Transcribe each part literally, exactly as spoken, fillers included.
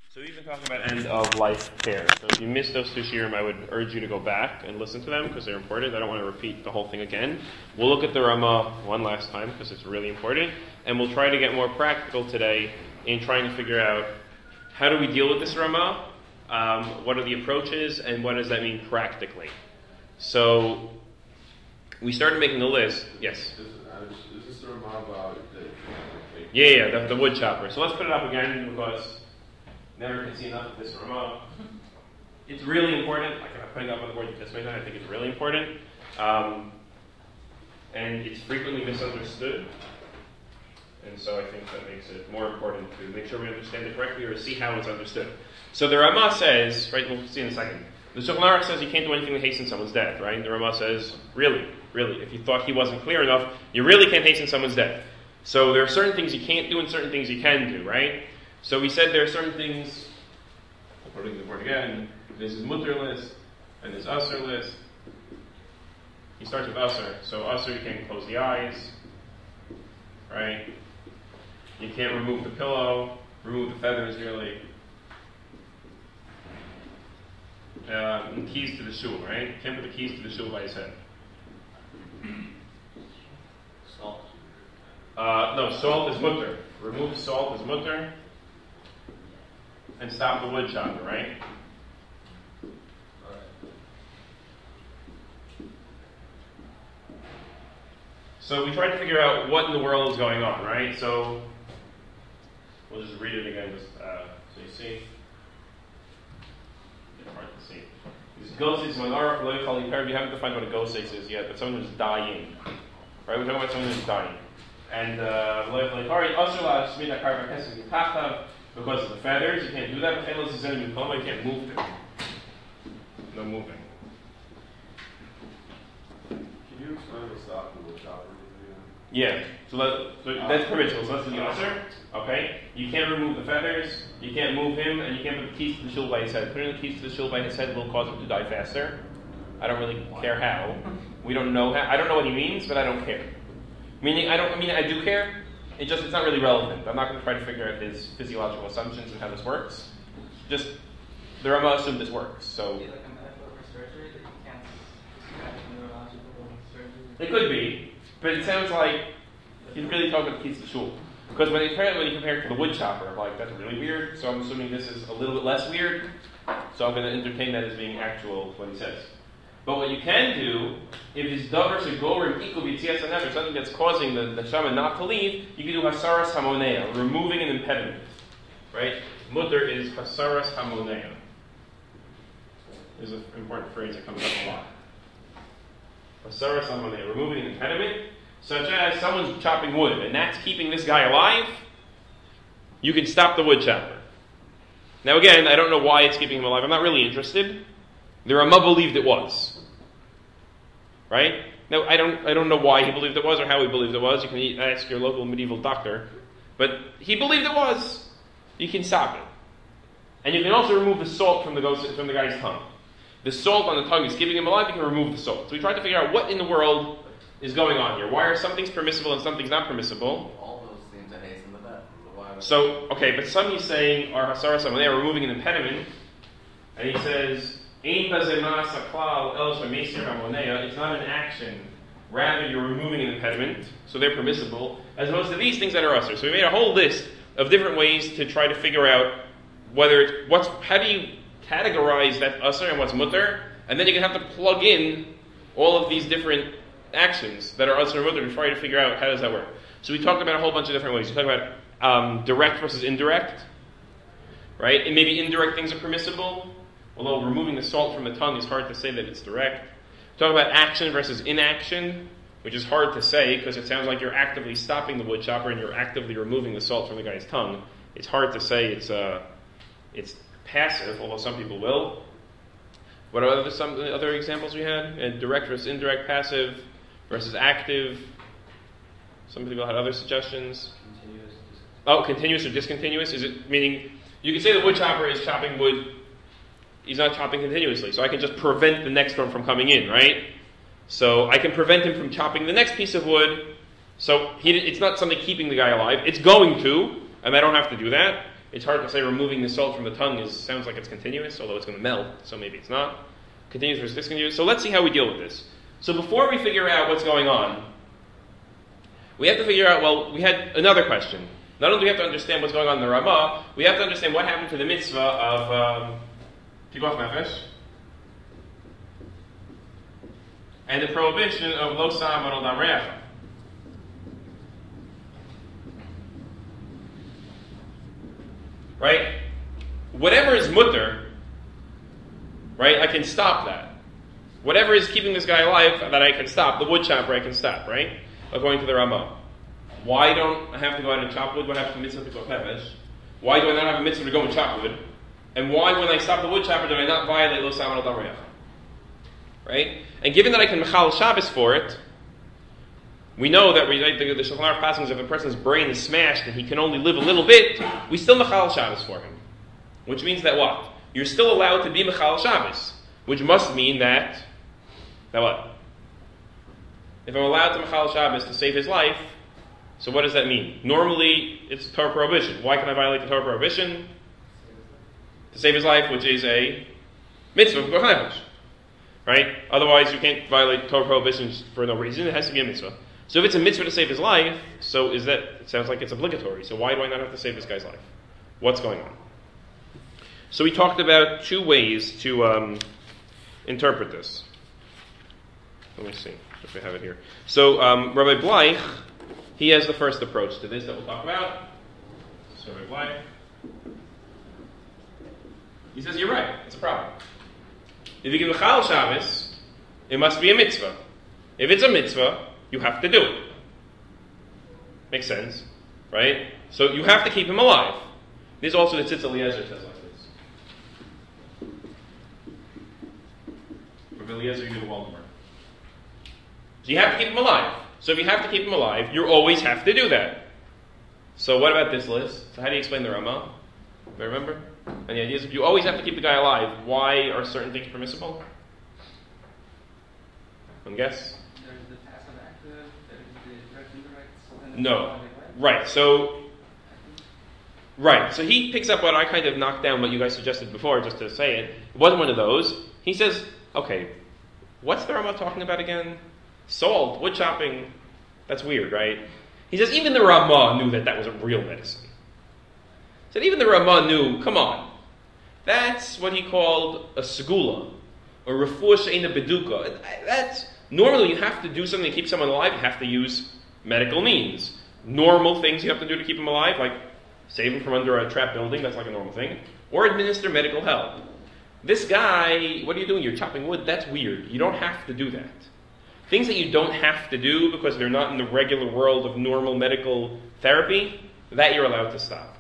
So we've been talking about end of life care. So if you missed those two shiurim, I would urge you to go back and listen to them because they're important. I don't want to repeat the whole thing again. We'll look at the Ramah one last time because it's really important, and we'll try to get more practical today in trying to figure out how do we deal with this Ramah, um, what are the approaches, and what does that mean practically. So we started making a list. Yes. Is, uh, is this the Ramah about the? Yeah, yeah, the, the wood chopper. So let's put it up again because never can see enough of this Ramah. It's really important. Like I'm putting it up on the board this way now. I think it's really important, um, and it's frequently misunderstood. And so I think that makes it more important to make sure we understand it correctly or see how it's understood. So the Ramah says, right? We'll see in a second. The Shulchan Aruch says you can't do anything to hasten someone's death, right? The Ramah says, really, really, if you thought he wasn't clear enough, you really can't hasten someone's death. So there are certain things you can't do and certain things you can do, right? So we said there are certain things, I'll put it in the board again, this is mutter list, and this usher list. He starts with usher. So usher, you can't close the eyes, right? You can't remove the pillow, remove the feathers, really. Uh, and keys to the shul, right? You can't put the keys to the shul by his head. Salt. Uh, no, salt is mutter. Remove salt is mutter. And stop the wood chopper, right? So we tried to figure out what in the world is going on, right? So we'll just read it again, just uh, so you see. It's hard to see. This ghosis manarach lo yichal yiper. We haven't defined what a ghosis is yet, but someone who's dying, right? We're talking about someone who's dying, and lo yichal yiper asur la shmid hakar v'kesem yitachtav. Because of the feathers, you can't do that. You can't move them. No moving. Can you explain the stop the wood chopper? Yeah, so, that, so that's provisional. So that's the answer. Okay, you can't remove the feathers. You can't move him, and you can't put the keys to the shul by his head. Putting the keys to the shul by his head will cause him to die faster. I don't really care how. We don't know how. I don't know what he means, but I don't care. Meaning, I don't. I mean, I do care. It just, it's not really relevant. I'm not going to try to figure out his physiological assumptions and how this works. Just, the Ramah assumed this works, so. Is it like a metaphor for surgery that you can't describe neurological surgery? It could be, but it sounds like he's really talking about the keys to shul. Because when you compare, when you compare it to the wood chopper, I'm like, that's really weird, so I'm assuming this is a little bit less weird, so I'm going to entertain that as being actual, what he says. But what you can do, if his davar shegorim ikul b'yitzias hanefer, something that's causing the, the shaman not to leave, you can do hasaras hamonea, removing an impediment. Right? Mutter is hasaras hamonea. There's an important phrase that comes up a lot. Hasaras hamonea, removing an impediment, such as someone's chopping wood, and that's keeping this guy alive, you can stop the wood chopper. Now again, I don't know why it's keeping him alive. I'm not really interested. The Ramah believed it was. Right? Now, I don't I don't know why he believed it was or how he believed it was. You can ask your local medieval doctor. But he believed it was. You can stop it. And you can also remove the salt from the ghost, from the guy's tongue. The salt on the tongue is keeping him alive. You can remove the salt. So we tried to figure out what in the world is going on here. Why are some things permissible and some things not permissible? All those seem to hasten the death. So why would So, okay, but some he's saying are hasaras hamonea, removing an impediment. And he says, it's not an action. Rather, you're removing an impediment, so they're permissible, as opposed to these things that are usher. So we made a whole list of different ways to try to figure out whether it's, what's, how do you categorize that usher and what's mutter, and then you're going to have to plug in all of these different actions that are usher and mutter to try to figure out how does that work. So we talked about a whole bunch of different ways. We talked about um, direct versus indirect, right? And maybe indirect things are permissible. Although removing the salt from the tongue is hard to say that it's direct. Talk about action versus inaction, which is hard to say because it sounds like you're actively stopping the wood chopper and you're actively removing the salt from the guy's tongue. It's hard to say it's uh, it's passive, although some people will. What are other, some other examples we had? Uh, direct versus indirect, passive versus active. Some people had other suggestions. continuous? Oh, continuous or discontinuous? Is it meaning you could say the wood chopper is chopping wood. He's not chopping continuously, so I can just prevent the next one from coming in, right? So I can prevent him from chopping the next piece of wood. So he, it's not something keeping the guy alive. It's going to, and I don't have to do that. It's hard to say removing the salt from the tongue is sounds like it's continuous, although it's going to melt, so maybe it's not. Continuous versus discontinuous. So let's see how we deal with this. So before we figure out what's going on, we have to figure out, well, we had another question. Not only do we have to understand what's going on in the Ramah, we have to understand what happened to the mitzvah of Pikuach Nefesh and the prohibition of Lo Sam Adol Dam Re'acha. Right? Whatever is mutter, right, I can stop that. Whatever is keeping this guy alive that I can stop, the wood chopper I can stop, right? According to the Ramah. Why don't I have to go out and chop wood? What happens to mitzvah Pikuach Nefesh? Why do I not have a mitzvah to go and chop wood? And why, when I stop the wood chopper, do I not violate Lo Sam Adol Dam Re'acha? Right? And given that I can mechal Shabbos for it, we know that we, right, the, the Shulchan Aruch passings, if a person's brain is smashed and he can only live a little bit, we still mechal Shabbos for him. Which means that what? You're still allowed to be mechal Shabbos. Which must mean that, that what? If I'm allowed to mechal Shabbos to save his life, so what does that mean? Normally, it's a Torah prohibition. Why can I violate the Torah prohibition? To save his life, which is a mitzvah Pikuach Nefesh. Right? Otherwise, you can't violate Torah prohibitions for no reason. It has to be a mitzvah. So if it's a mitzvah to save his life, so is that, it sounds like it's obligatory. So why do I not have to save this guy's life? What's going on? So we talked about two ways to um, interpret this. Let me see if we have it here. So um, Rabbi Bleich, he has the first approach to this that we'll talk about. So Rabbi Bleich, he says, you're right, it's a problem. If you give mechal Shabbos, it must be a mitzvah. If it's a mitzvah, you have to do it. Makes sense, right? So you have to keep him alive. This is also the Tzitz Eliezer says like this. Rabbi Eliezer, you do Waldemar. So you have to keep him alive. So if you have to keep him alive, you always have to do that. So what about this list? So how do you explain the Ramah? Do you remember? Any ideas? If you always have to keep the guy alive, why are certain things permissible? One guess? There's the passive active, there's the direct indirects, and then No. Right, so Right, so he picks up what I kind of knocked down, what you guys suggested before, just to say it. It wasn't one of those. He says, okay, what's the Ramah talking about again? Salt, wood chopping, that's weird, right? He says, even the Ramah knew that that wasn't real medicine. He said, even the Ramah knew, come on, that's what he called a segula, or refuah she'eina beduka. That's, normally you have to do something to keep someone alive, you have to use medical means. Normal things you have to do to keep them alive, like save him from under a trap building, that's like a normal thing, or administer medical help. This guy, what are you doing? You're chopping wood? That's weird. You don't have to do that. Things that you don't have to do because they're not in the regular world of normal medical therapy, that you're allowed to stop.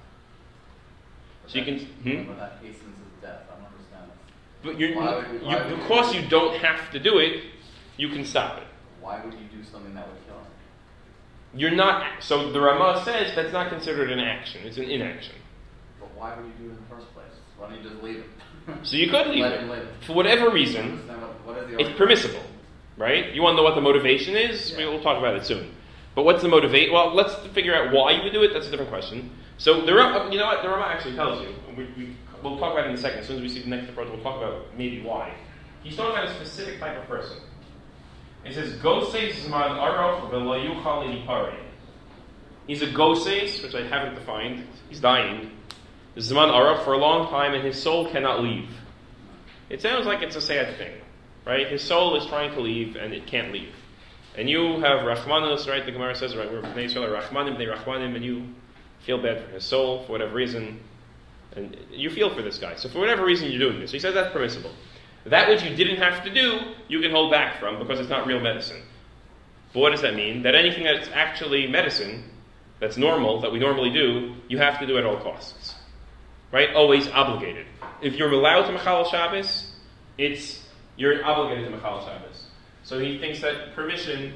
So you can... Hmm? But that hastens his death. I don't understand this. But you're, Why would- why you, would because you- you don't have to do it, you can stop it. Why would you do something that would kill him? You're not... So the Ramah says that's not considered an action. It's an inaction. But why would you do it in the first place? Why don't you just leave him? So you could leave Let it. him live. For whatever I reason, don't understand what, what is the it's argument? permissible. Right? You want to know what the motivation is? Yeah. We'll talk about it soon. But what's the motivate? Well, let's figure out why you would do it. That's a different question. So the Ramah, you know what? The Ramah actually tells you. We, we, we'll talk about it in a second. As soon as we see the next approach, we'll talk about maybe why. He's talking about a specific type of person. He says, Gosei zman aroch v'lo yuchal lipare. He's a Goses, which I haven't defined. He's dying. Zman aroch for a long time, and his soul cannot leave. It sounds like it's a sad thing. Right? His soul is trying to leave, and it can't leave. And you have Rachmanus, right? The Gemara says, right, we're Bnei Yisrael are Rachmanim, Bnei Rachmanim, and you feel bad for his soul for whatever reason. And you feel for this guy. So for whatever reason, you're doing this. He says that's permissible. That which you didn't have to do, you can hold back from because it's not real medicine. But what does that mean? That anything that's actually medicine, that's normal, that we normally do, you have to do at all costs. Right? Always obligated. If you're allowed to Mechal Shabbos, it's you're obligated to Mechal Shabbos. So he thinks that permission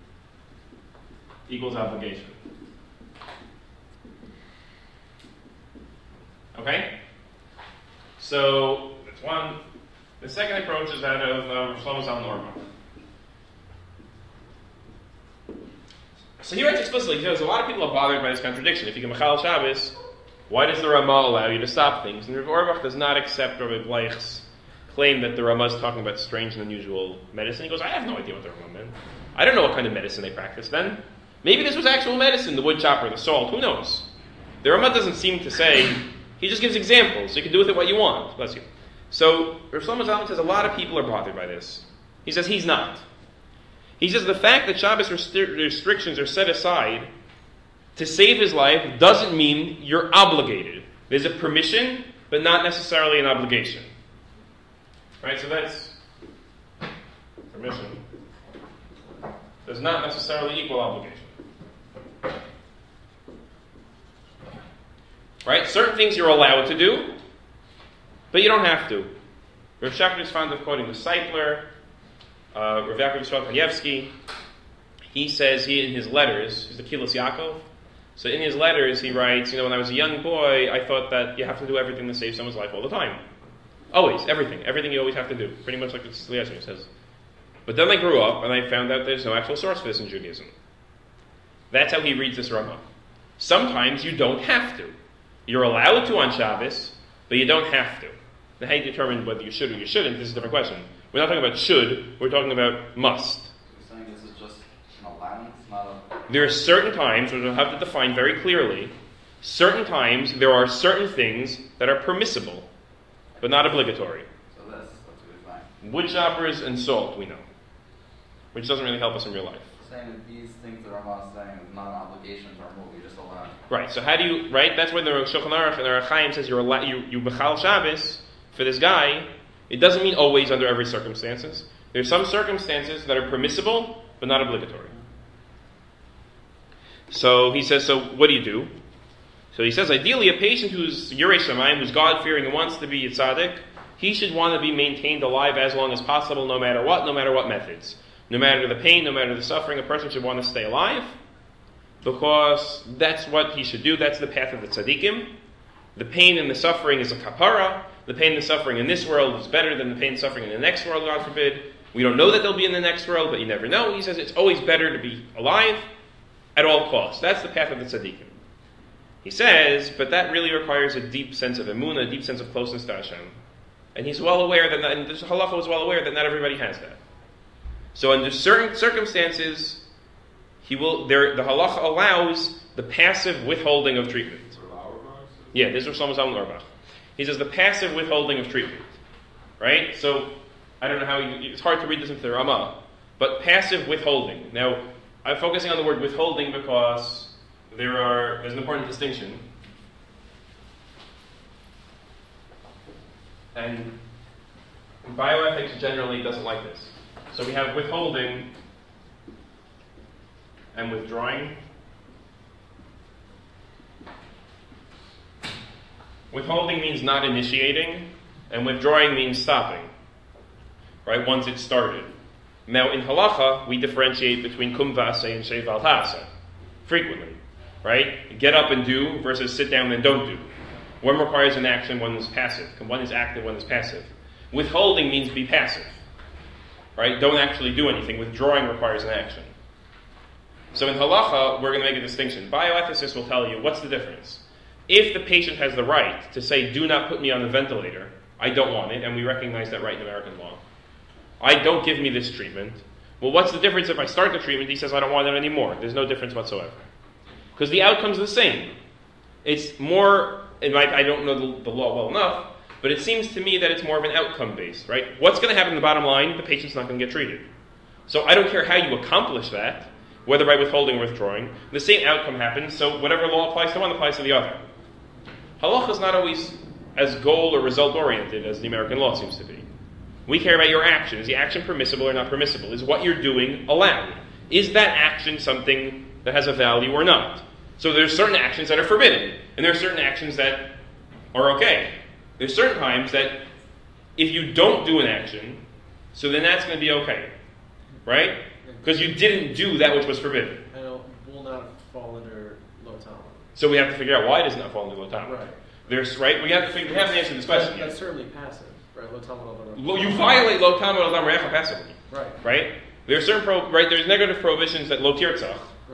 equals obligation. Okay? So, that's one. The second approach is that of um, Shlomo Zalman Auerbach. So he writes explicitly, he says, a lot of people are bothered by this contradiction. If you can Mechal Shabbos, Why does the Ramah allow you to stop things? And Rav Auerbach does not accept Rabbi Bleich's claim that the Ramah is talking about strange and unusual medicine. He goes, I have no idea what the Ramah meant. I don't know what kind of medicine they practiced then. Maybe this was actual medicine, the wood chopper, the salt, who knows? The Ramah doesn't seem to say, he just gives examples, so you can do with it what you want. Bless you. So, Rav Shlomo Zalman says a lot of people are bothered by this. He says he's not. He says the fact that Shabbos restri- restrictions are set aside to save his life doesn't mean you're obligated. There's a permission, but not necessarily an obligation. Right, so that's permission. Does not necessarily equal obligation. Right? Certain things you're allowed to do, but you don't have to. Rav Shachar is fond of quoting the Seipler, uh, Rav Yaakov Yisrael Kanievsky. He says, he in his letters, he's the Kilos Yaakov, so in his letters he writes, you know, when I was a young boy, I thought that you have to do everything to save someone's life all the time. Always, everything. Everything you always have to do. Pretty much like the Tzliashin says. But then I grew up and I found out there's no actual source for this in Judaism. That's how he reads this Ramah. Sometimes you don't have to. You're allowed to on Shabbos, but you don't have to. Now, how you determine whether you should or you shouldn't is a different question. We're not talking about should, we're talking about must. You're saying this is just an allowance, not a... There are certain times, which we'll have to define very clearly, certain times there are certain things that are permissible, but not obligatory. So this, that's a good thing. Wood choppers and salt, we know. Which doesn't really help us in real life. Saying that these things that Ramah is saying is not an obligation to remove, you just allow it. Right, so how do you, right, that's when the Shulchan Aruch and the Orach Chaim says you're allowed, you, you bechal Shabbos for this guy. It doesn't mean always under every circumstances. There's some circumstances that are permissible, but not obligatory. So he says, so what do you do? So he says, ideally a patient who's Yirei Shamayim, who's God-fearing and wants to be a tzaddik, he should want to be maintained alive as long as possible, no matter what, no matter what methods. No matter the pain, no matter the suffering, a person should want to stay alive, because that's what he should do. That's the path of the tzaddikim. The pain and the suffering is a kapara. The pain and the suffering in this world is better than the pain and suffering in the next world, God forbid. We don't know that they'll be in the next world, but you never know. He says it's always better to be alive at all costs. That's the path of the tzaddikim. He says, but that really requires a deep sense of emunah, a deep sense of closeness to Hashem. And he's well aware that, and the halacha was well aware that not everybody has that. So under certain circumstances, he will. There, the halacha allows the passive withholding of treatment. Yeah, this is Shlomo Zalman Auerbach. He says the passive withholding of treatment, right? So I don't know how you, it's hard to read this into the Ramah, but passive withholding. Now I'm focusing on the word withholding because there are there's an important distinction, and bioethics generally doesn't like this. So we have withholding and withdrawing. Withholding means not initiating, and withdrawing means stopping, right, once it's started. Now in halacha, we differentiate between kum v'aseh and shei v'al ta'aseh, frequently, right? Get up and do versus sit down and don't do. One requires an action, one is passive. One is active, one is passive. Withholding means be passive. Right? Don't actually do anything. Withdrawing requires an action. So in halacha, we're going to make a distinction. Bioethicists will tell you, what's the difference? If the patient has the right to say, do not put me on the ventilator, I don't want it, and we recognize that right in American law. I don't give me this treatment. Well, what's the difference if I start the treatment, he says, I don't want it anymore? There's no difference whatsoever. Because the outcome's the same. It's more, it might, I don't know the, the law well enough, but it seems to me that it's more of an outcome based, right? What's going to happen in the bottom line? The patient's not going to get treated. So I don't care how you accomplish that, whether by withholding or withdrawing. The same outcome happens, so whatever law applies to one applies to the other. Halacha is not always as goal or result oriented as the American law seems to be. We care about your action. Is the action permissible or not permissible? Is what you're doing allowed? Is that action something that has a value or not? So there's certain actions that are forbidden, and there are certain actions that are okay. There's certain times that if you don't do an action, so then that's going to be okay, right? Because you didn't do that which was forbidden. And it will not fall under low tama. So we have to figure out why it does not fall under low tama. Right. There's right. We have to figure. We haven't answered this question That, yet. that's certainly passive, right? Low tama. Lo, you violate low tama lo tam recha passively, Right. right? There are certain pro, right. There's negative prohibitions that lo tirtzach. Right.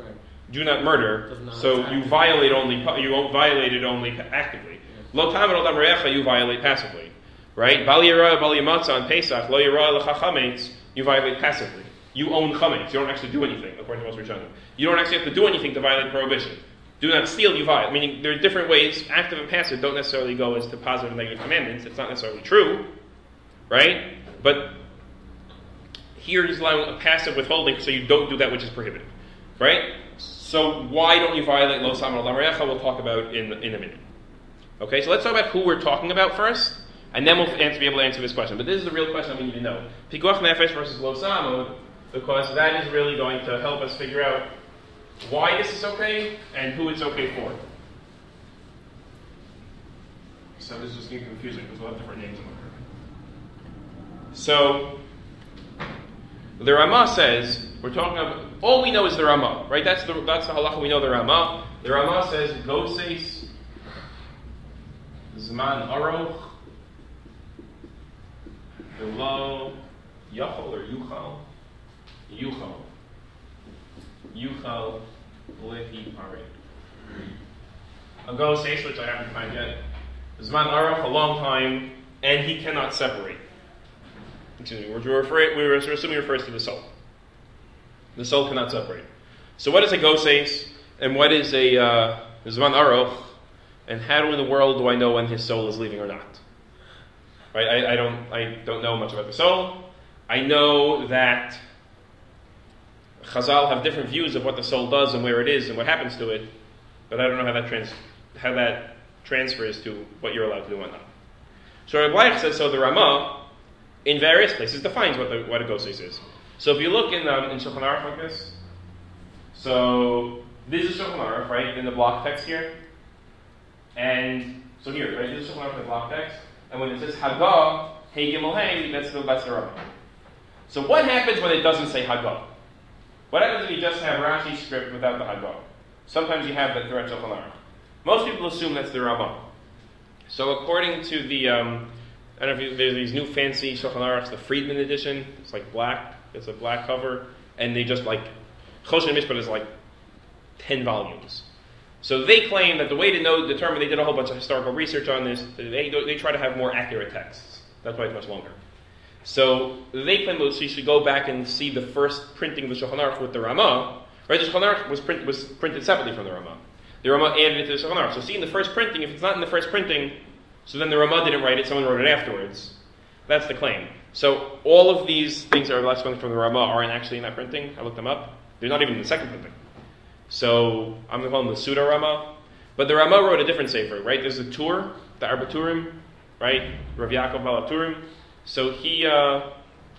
do not murder, Does not so attack. you violate only you won't violate it only actively. Lo tamer al dam re'echa, you violate passively, right? Bal yirah bal yamatza on Pesach, lo yirah lecha chametz, you violate passively. You own chametz, you don't actually do anything, according to most Rishonim. You don't actually have to do anything to violate prohibition. Do not steal, you violate. Meaning there are different ways. Active and passive don't necessarily go as to positive and negative commandments. It's not necessarily true, right? But here he's allowing a passive withholding, so you don't do that which is prohibited, right? So why don't you violate lo sam al dam re'echa? We'll talk about in in a minute. Okay, so let's talk about who we're talking about first, and then we'll answer, be able to answer this question. But this is the real question I need you to know: pikuach nefesh versus lo samud, because that is really going to help us figure out why this is okay and who it's okay for. So this is getting confusing because we'll have different names in the So the Ramah says we're talking about all we know is the Ramah, right? That's the that's the halacha we know the Ramah. The Ramah says goses zman aroch v'lo yachol or yuchal yuchal yuchal lehi parid. A goses, which I haven't found yet, zman aroch, a long time, and he cannot separate. Excuse me, we're, referring, we're assuming it refers to the soul. The soul cannot separate. So what is a goses, and what is a uh, zman aroch, and how in the world do I know when his soul is leaving or not? Right? I, I don't I don't know much about the soul. I know that Chazal have different views of what the soul does and where it is and what happens to it, but I don't know how that trans how that transfers to what you're allowed to do and not. So Rabbi Bleich says so. The Ramah in various places defines what the, what a goses is. So if you look in um, in Shulchan Aruch like this, so this is Shulchan Aruch, right, in the block text here, and so here, right, this is Shulchan Aruch in the block text, and when it says Hagah, Hey Gimel Hey, that's the that's the Ramah. So what happens when it doesn't say Hagah? What happens if you just have Rashi's script without the Hagah? Sometimes you have that throughout Shulchan Aruch. Most people assume that's the Ramah. So according to the um, I don't know if you, there's these new fancy Shulchan Aruchs, the Friedman edition. It's like black. It's a black cover, and they just like Choshen Mishpat is like ten volumes. So they claim that the way to know, determine, they did a whole bunch of historical research on this. They they try to have more accurate texts. That's why it's much longer. So they claim that you should go back and see the first printing of the Shulchan Aruch with the Ramah. Right, the Shulchan Aruch was print, was printed separately from the Ramah. The Ramah added it to the Shulchan Aruch. So see in the first printing, if it's not in the first printing, so then the Ramah didn't write it, someone wrote it afterwards. That's the claim. So all of these things that are left coming from the Ramah aren't actually in that printing. I looked them up. They're not even in the second printing. So I'm going to call them the pseudo Ramah. But the Ramah wrote a different sefer, right? There's a Tur, the Arbaturim, right? Rav Yaakov Balaturim. So he, uh,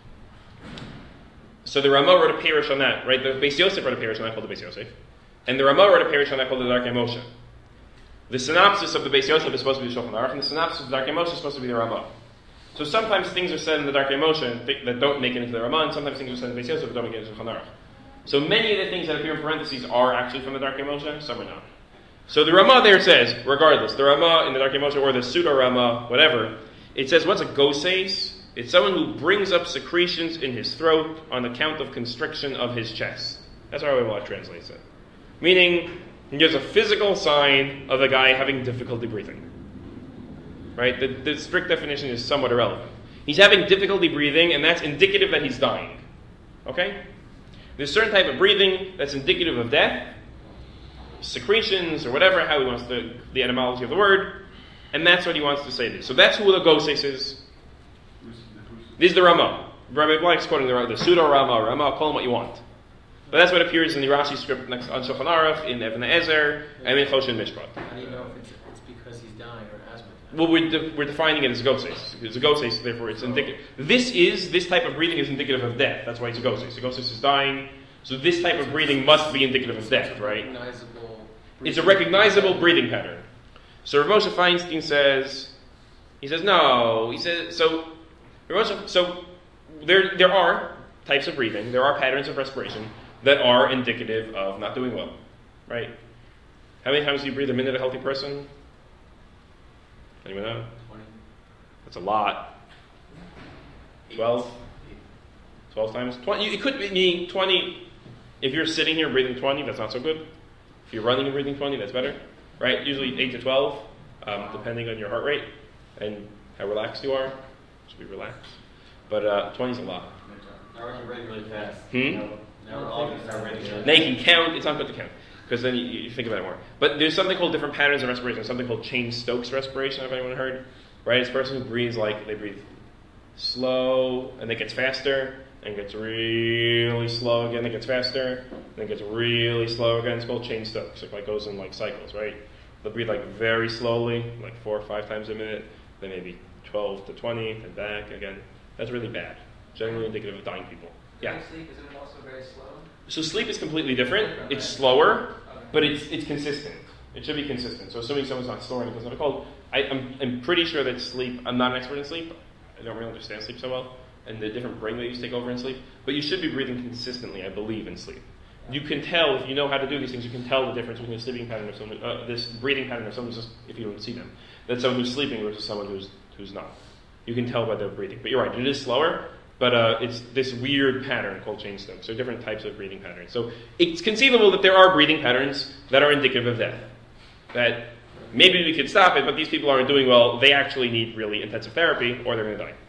so the Ramah wrote a parish on that, right? The Beis Yosef wrote a parish on that called the Beis Yosef. And the Ramah wrote a parish on that called the Darkei Moshe. The synopsis of the Beis Yosef is supposed to be the Shulchan Aruch, and the synopsis of the Darkei Moshe is supposed to be the Ramah. So sometimes things are said in the Darkei Moshe th- that don't make it into the Ramah, and sometimes things are said in the Beis Yosef that don't make it into the Shulchan Aruch. So many of the things that appear in parentheses are actually from the Darkei Moshe, some are not. So the Ramah there says, regardless, the Ramah in the Darkei Moshe or the pseudo Ramah, whatever, it says what's a goses? It's someone who brings up secretions in his throat on account of constriction of his chest. That's how Rabbi translates it. Meaning, there's a physical sign of a guy having difficulty breathing. Right? The, the strict definition is somewhat irrelevant. He's having difficulty breathing, and that's indicative that he's dying. Okay? There's a certain type of breathing that's indicative of death, secretions, or whatever, how he wants to, the etymology of the word, and that's what he wants to say this. So that's who the goses is. This is the Ramah. Rabbi Bleich is quoting the, the pseudo Ramah. Ramah, call him what you want. But that's what appears in the Rashi script next on Shulchan Aruch, in Even Ezer, and in Choshen Mishpat. How do you know if it's, it's because he's dying or asthma? Well, we're, de- we're defining it as a goses. It's a goses, therefore it's indicative. This is, this type of breathing is indicative of death. That's why it's a goses. A goses is dying. So this type of breathing must be indicative of death, right? Recognizable It's a recognizable breathing pattern. So Rav Moshe Feinstein says, he says, no. He says, so, Rav Moshe, so there, there are types of breathing, there are patterns of respiration that are indicative of not doing well, right? How many times do you breathe a minute, a healthy person? Anyone know? twenty. That's a lot. Twelve? Twelve times? Twenty? It could be twenty. If you're sitting here breathing twenty, that's not so good. If you're running and breathing twenty, that's better, right? Usually eight to twelve, um, depending on your heart rate and how relaxed you are. Should be relaxed. But uh, twenty is a lot. Now we're running really fast. Hmm? Now we're all going to start running really Now you can count. It's not good to count because then you, you think about it more. But there's something called different patterns of respiration. There's something called Cheyne-Stokes respiration. Have anyone heard? Right? It's a person who breathes like they breathe slow and it gets faster and gets really slow again. It gets faster and it gets really slow again. It's called Cheyne-Stokes. It like goes in like cycles, right? They'll breathe like very slowly, like four or five times a minute. Then maybe twelve to twenty, and back again. That's really bad. Generally indicative of dying people. Yeah. When you sleep, isn't it also very slow? So sleep is completely different. It's slower, but it's it's consistent. It should be consistent. So assuming someone's not snoring, it's not cold. I, I'm I'm pretty sure that sleep. I'm not an expert in sleep. I don't really understand sleep so well, and the different brain waves take over in sleep. But you should be breathing consistently, I believe, in sleep. You can tell if you know how to do these things. You can tell the difference between a sleeping pattern of someone, uh, this breathing pattern of someone who's just, if you don't see them, that's someone who's sleeping versus someone who's who's not. You can tell by their breathing. But you're right, it is slower. But uh, it's this weird pattern called Cheyne-Stokes. So different types of breathing patterns. So it's conceivable that there are breathing patterns that are indicative of death. That maybe we could stop it, but these people aren't doing well. They actually need really intensive therapy, or they're going to die.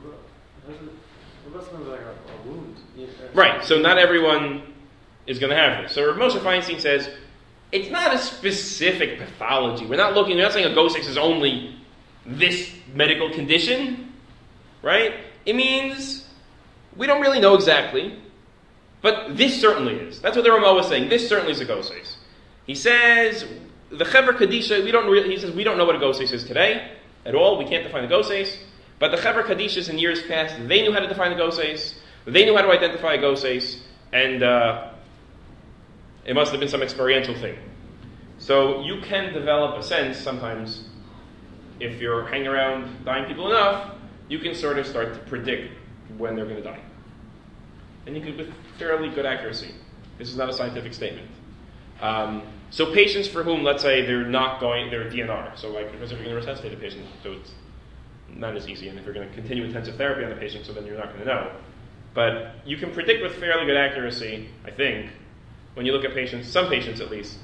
What about something like a, a wound? Yeah, Right. So not everyone is going to have this. So Rav Moshe Feinstein says it's not a specific pathology. We're not looking. We're not saying a ghost is only this medical condition, right? It means we don't really know exactly, but this certainly is. That's what the Ramah was saying. This certainly is a ghost. He says the Chevra Kadisha. We don't. Really, he says we don't know what a ghost is today at all. We can't define a ghost. But the Chevra Kadishas in years past, they knew how to define a ghost. They knew how to identify a ghost, and uh, it must have been some experiential thing. So you can develop a sense sometimes if you're hanging around dying people enough. You can sort of start to predict when they're going to die. And you can with fairly good accuracy. This is not a scientific statement. Um, so patients for whom, let's say, they're not going, they're D N R. So like, because if you're going to resuscitate a patient, so it's not as easy. And if you're going to continue intensive therapy on the patient, so then you're not going to know. But you can predict with fairly good accuracy, I think, when you look at patients, some patients at least,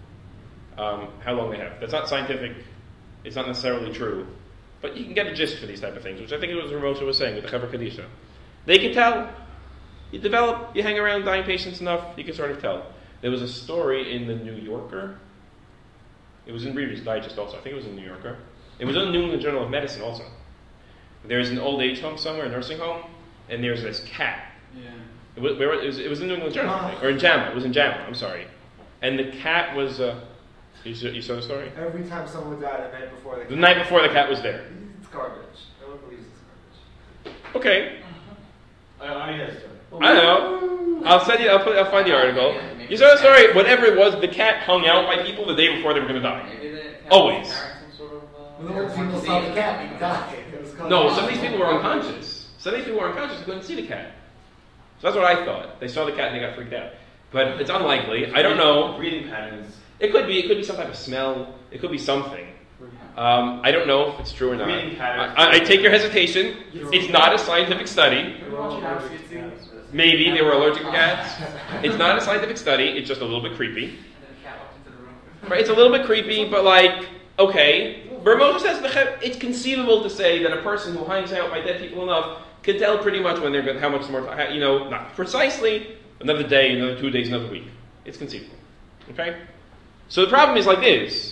um, how long they have. That's not scientific. It's not necessarily true. But you can get a gist for these type of things, which I think it was what Moshe was saying with the Chevra Kadisha. They can tell. You develop, you hang around dying patients enough, you can sort of tell. There was a story in the New Yorker. It was in Reader's Digest also. I think it was in the New Yorker. It was in the New England Journal of Medicine also. There's an old age home somewhere, a nursing home, and there's this cat. Yeah. It was, where, it was, it was in the New England Journal, I think. Or in JAMA. It was in JAMA, I'm sorry. And the cat was... Uh, you, saw, you saw the story? Every time someone would die the night before the cat. The night before the cat was there. It's garbage. No one believes it's garbage. Okay. I, I need that story. I know. I'll send you. I'll put. I'll find the article. You saw the story. Whatever it was, the cat hung out by people the day before they were going to die. Maybe the cat Always. was carrying some sort of, uh, When the old people saw the cat, they died. It was called- No, some of these people were unconscious. Some of these people were unconscious. They couldn't see the cat. So that's what I thought. They saw the cat and they got freaked out. But it's unlikely. I don't know. Breathing patterns. It could be. It could be some type of smell. It could be something. Um, I don't know if it's true or not. Breathing patterns. I, I take your hesitation. It's not a scientific study. Did you watch Cats too? Maybe they were allergic to cats. It's not a scientific study. It's just a little bit creepy. And then the cat walked into the room. Right? It's a little bit creepy, but like, okay. Vermont says it's conceivable to say that a person who hangs out by dead people enough can tell pretty much when they're going, how much more, you know, not precisely, another day, another two days, another week. It's conceivable. Okay? So the problem is like this.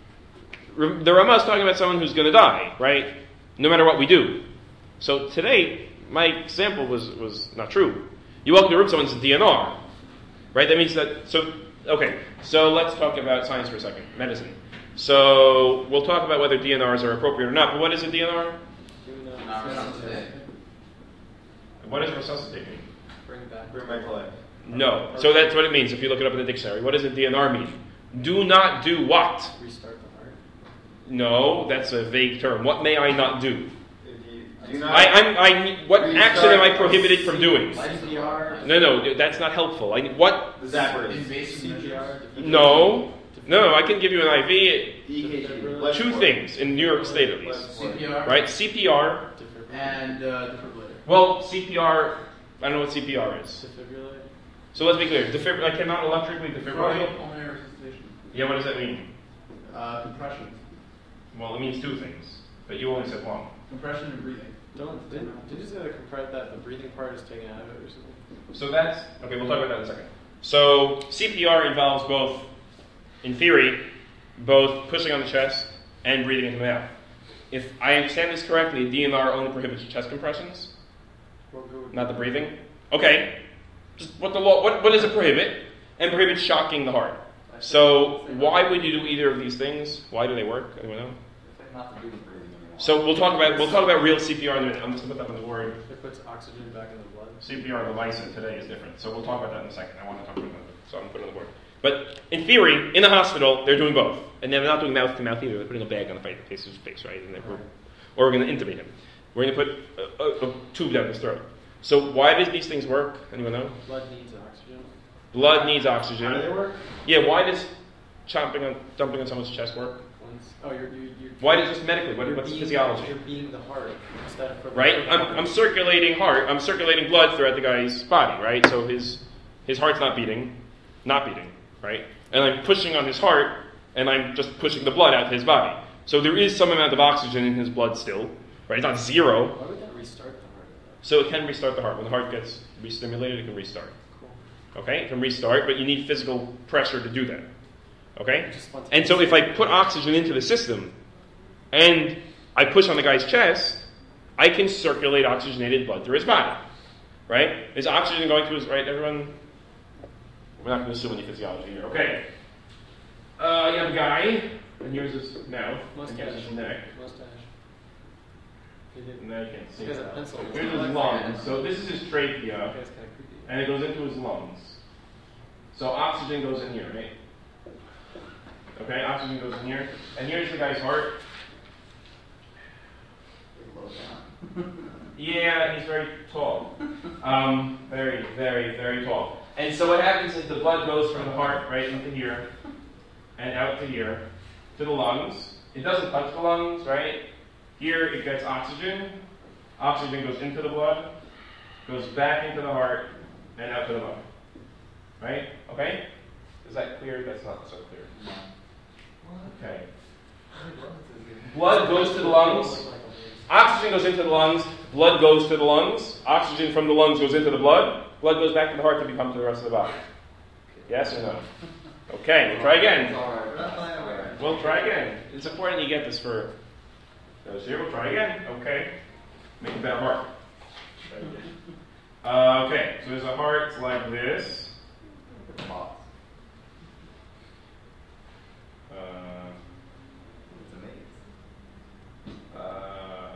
The Rama is talking about someone who's going to die, right? No matter what we do. So today, my example was, was not true. You walk into a room, someone's a D N R. Right? That means that, so, okay. So let's talk about science for a second. Medicine. So we'll talk about whether D N Rs are appropriate or not, but what is a D N R? Not resuscitate. What does resuscitate mean? Bring it back. Bring back to life. No. So that's what it means if you look it up in the dictionary. What does a D N R mean? Do not do what? Restart the heart. No, that's a vague term. What may I not do? If you do not, I, I'm, I, what action am I prohibited from doing? C P R. No, no, that's not helpful. I, what? The zappers. Invasive C P R. No. No, I can give you an I V. E K G. Two things in New York State at least. C P R. Right? C P R. And uh, defibrillator. Well, C P R, I don't know what C P R is. Defibrillator. So let's be clear. Defib- I cannot electrically defibrillate. Pulmonary resuscitation. Yeah, what does that mean? Uh, compression. Well, it means two things, but you only said one. Compression and breathing. Don't, did, did you say the compress that the breathing part is taken out of it or something? So that's, okay, we'll talk about that in a second. So C P R involves both, in theory, both pushing on the chest and breathing into the mouth. If I understand this correctly, D N R only prohibits chest compressions, Well, go- not the breathing. Okay, just what the law, what, what does it prohibit? And prohibits shocking the heart. So why would you do either of these things? Why do they work? Anyone know? It's not to do with breathing anymore. So we'll talk about we'll talk about real C P R in a minute. I'm just gonna put that on the board. It puts oxygen back in the blood. C P R, the license today is different. So we'll talk about that in a second. I want to talk about that. So I'm going to put it on the board. But in theory, in the hospital, they're doing both. And they're not doing mouth to mouth either. They're putting a bag on the patient's face, right? And we're, or we're going to intubate him. We're going to put a, a, a tube down his throat. So why do these things work? Anyone know? Blood needs oxygen. Blood needs oxygen. How do they work? Yeah, why does chomping on, dumping on someone's chest work? Once, oh, you're, you you're. Why does this medically? What, you're what's the being- physiology? You're beating the heart instead of. Right? I'm, I'm circulating heart. I'm circulating blood throughout the guy's body, right? So his his heart's not beating, not beating, right? And I'm pushing on his heart, and I'm just pushing the blood out of his body. So there is some amount of oxygen in his blood still, right? It's not zero. Why would that restart the heart? So it can restart the heart. When the heart gets re-stimulated, it can restart. Cool. Okay? It can restart, but you need physical pressure to do that. Okay? Just spontaneous. And so if I put oxygen into the system, and I push on the guy's chest, I can circulate oxygenated blood through his body. Right? Is oxygen going through his, right, everyone? We're not going to assume any physiology here. Okay. Uh, you have a guy, and here's his mouth, and here's his neck. Mustache. He did. And now you can't see He has a that. pencil. Here's his lungs. So this is his trachea, That guy's kind of creepy. and it goes into his lungs. So oxygen goes in here, right? Okay, oxygen goes in here. And here's the guy's heart. Low down. Yeah, he's very tall. Um, very, very, very tall. And so what happens is the blood goes from the heart right into here and out to here to the lungs. It doesn't touch the lungs, right? Here it gets oxygen. Oxygen goes into the blood, goes back into the heart, and out to the lung. Right? Okay? Is that clear? That's not so clear. Okay. Blood goes to the lungs. Oxygen goes into the lungs. Blood goes to the lungs. Oxygen from the lungs goes into the blood. Blood goes back to the heart to become to the rest of the body. Yes or no? Okay, we'll try again. It's all right. We're not playing away. We'll try again. It's important you get this for those here. We'll try again. Okay. Make a better heart. Uh, okay, so there's a heart like this. Moths. Uh, It's amazing. uh,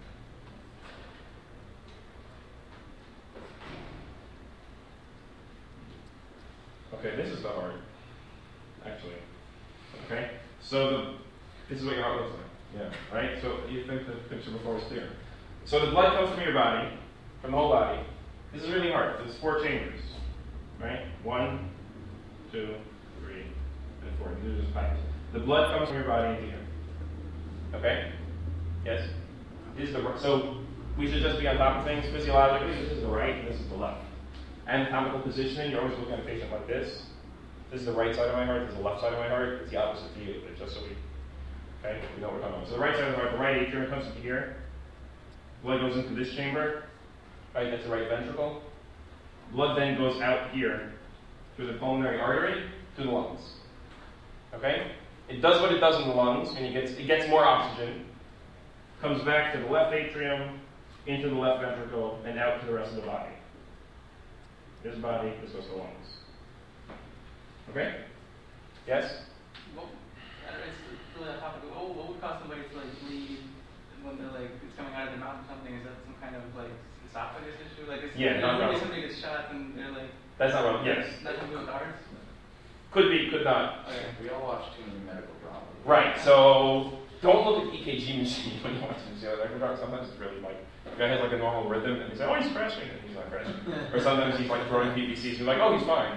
okay, this is the heart, actually. Okay, so the, this is what your heart looks like. Yeah, right? So you think the picture before was clear. So the blood comes from your body, from the whole body. This is really hard. There's four chambers, right? One, two, three, and four. These are just pipes. The blood comes from your body into here. Okay? Yes? This is the right. So we should just be on top of things physiologically. This is the right, and this is the left. Anatomical positioning, you're always looking at a patient like this. This is the right side of my heart, this is the left side of my heart. It's the opposite to you, but just so we, okay, we know what we're talking about. So the right side of the heart, the right atrium comes into here. Blood goes into this chamber, right? That's the right ventricle. Blood then goes out here through the pulmonary artery to the lungs. Okay? It does what it does in the lungs, and it gets, it gets more oxygen, comes back to the left atrium, into the left ventricle, and out to the rest of the body. This body, this goes to the lungs. Okay? Yes? Well, I don't know, it's really that topic. What, what would cause somebody to like bleed when they're like it's coming out of their mouth or something? Is that some kind of like esophagus issue? Like, is, Yeah, not maybe relevant. somebody gets shot and they're like That's not wrong. Yes. nothing to do with ours. Could be, could not. Okay. We all watch too many medical dramas. Right, so don't look at E K G machine when you watch them. See, like, sometimes it's really like, the guy has like a normal rhythm and he's like, oh, he's crashing, and he's not crashing. Or sometimes he's like throwing P V Cs and you're like, oh, he's fine.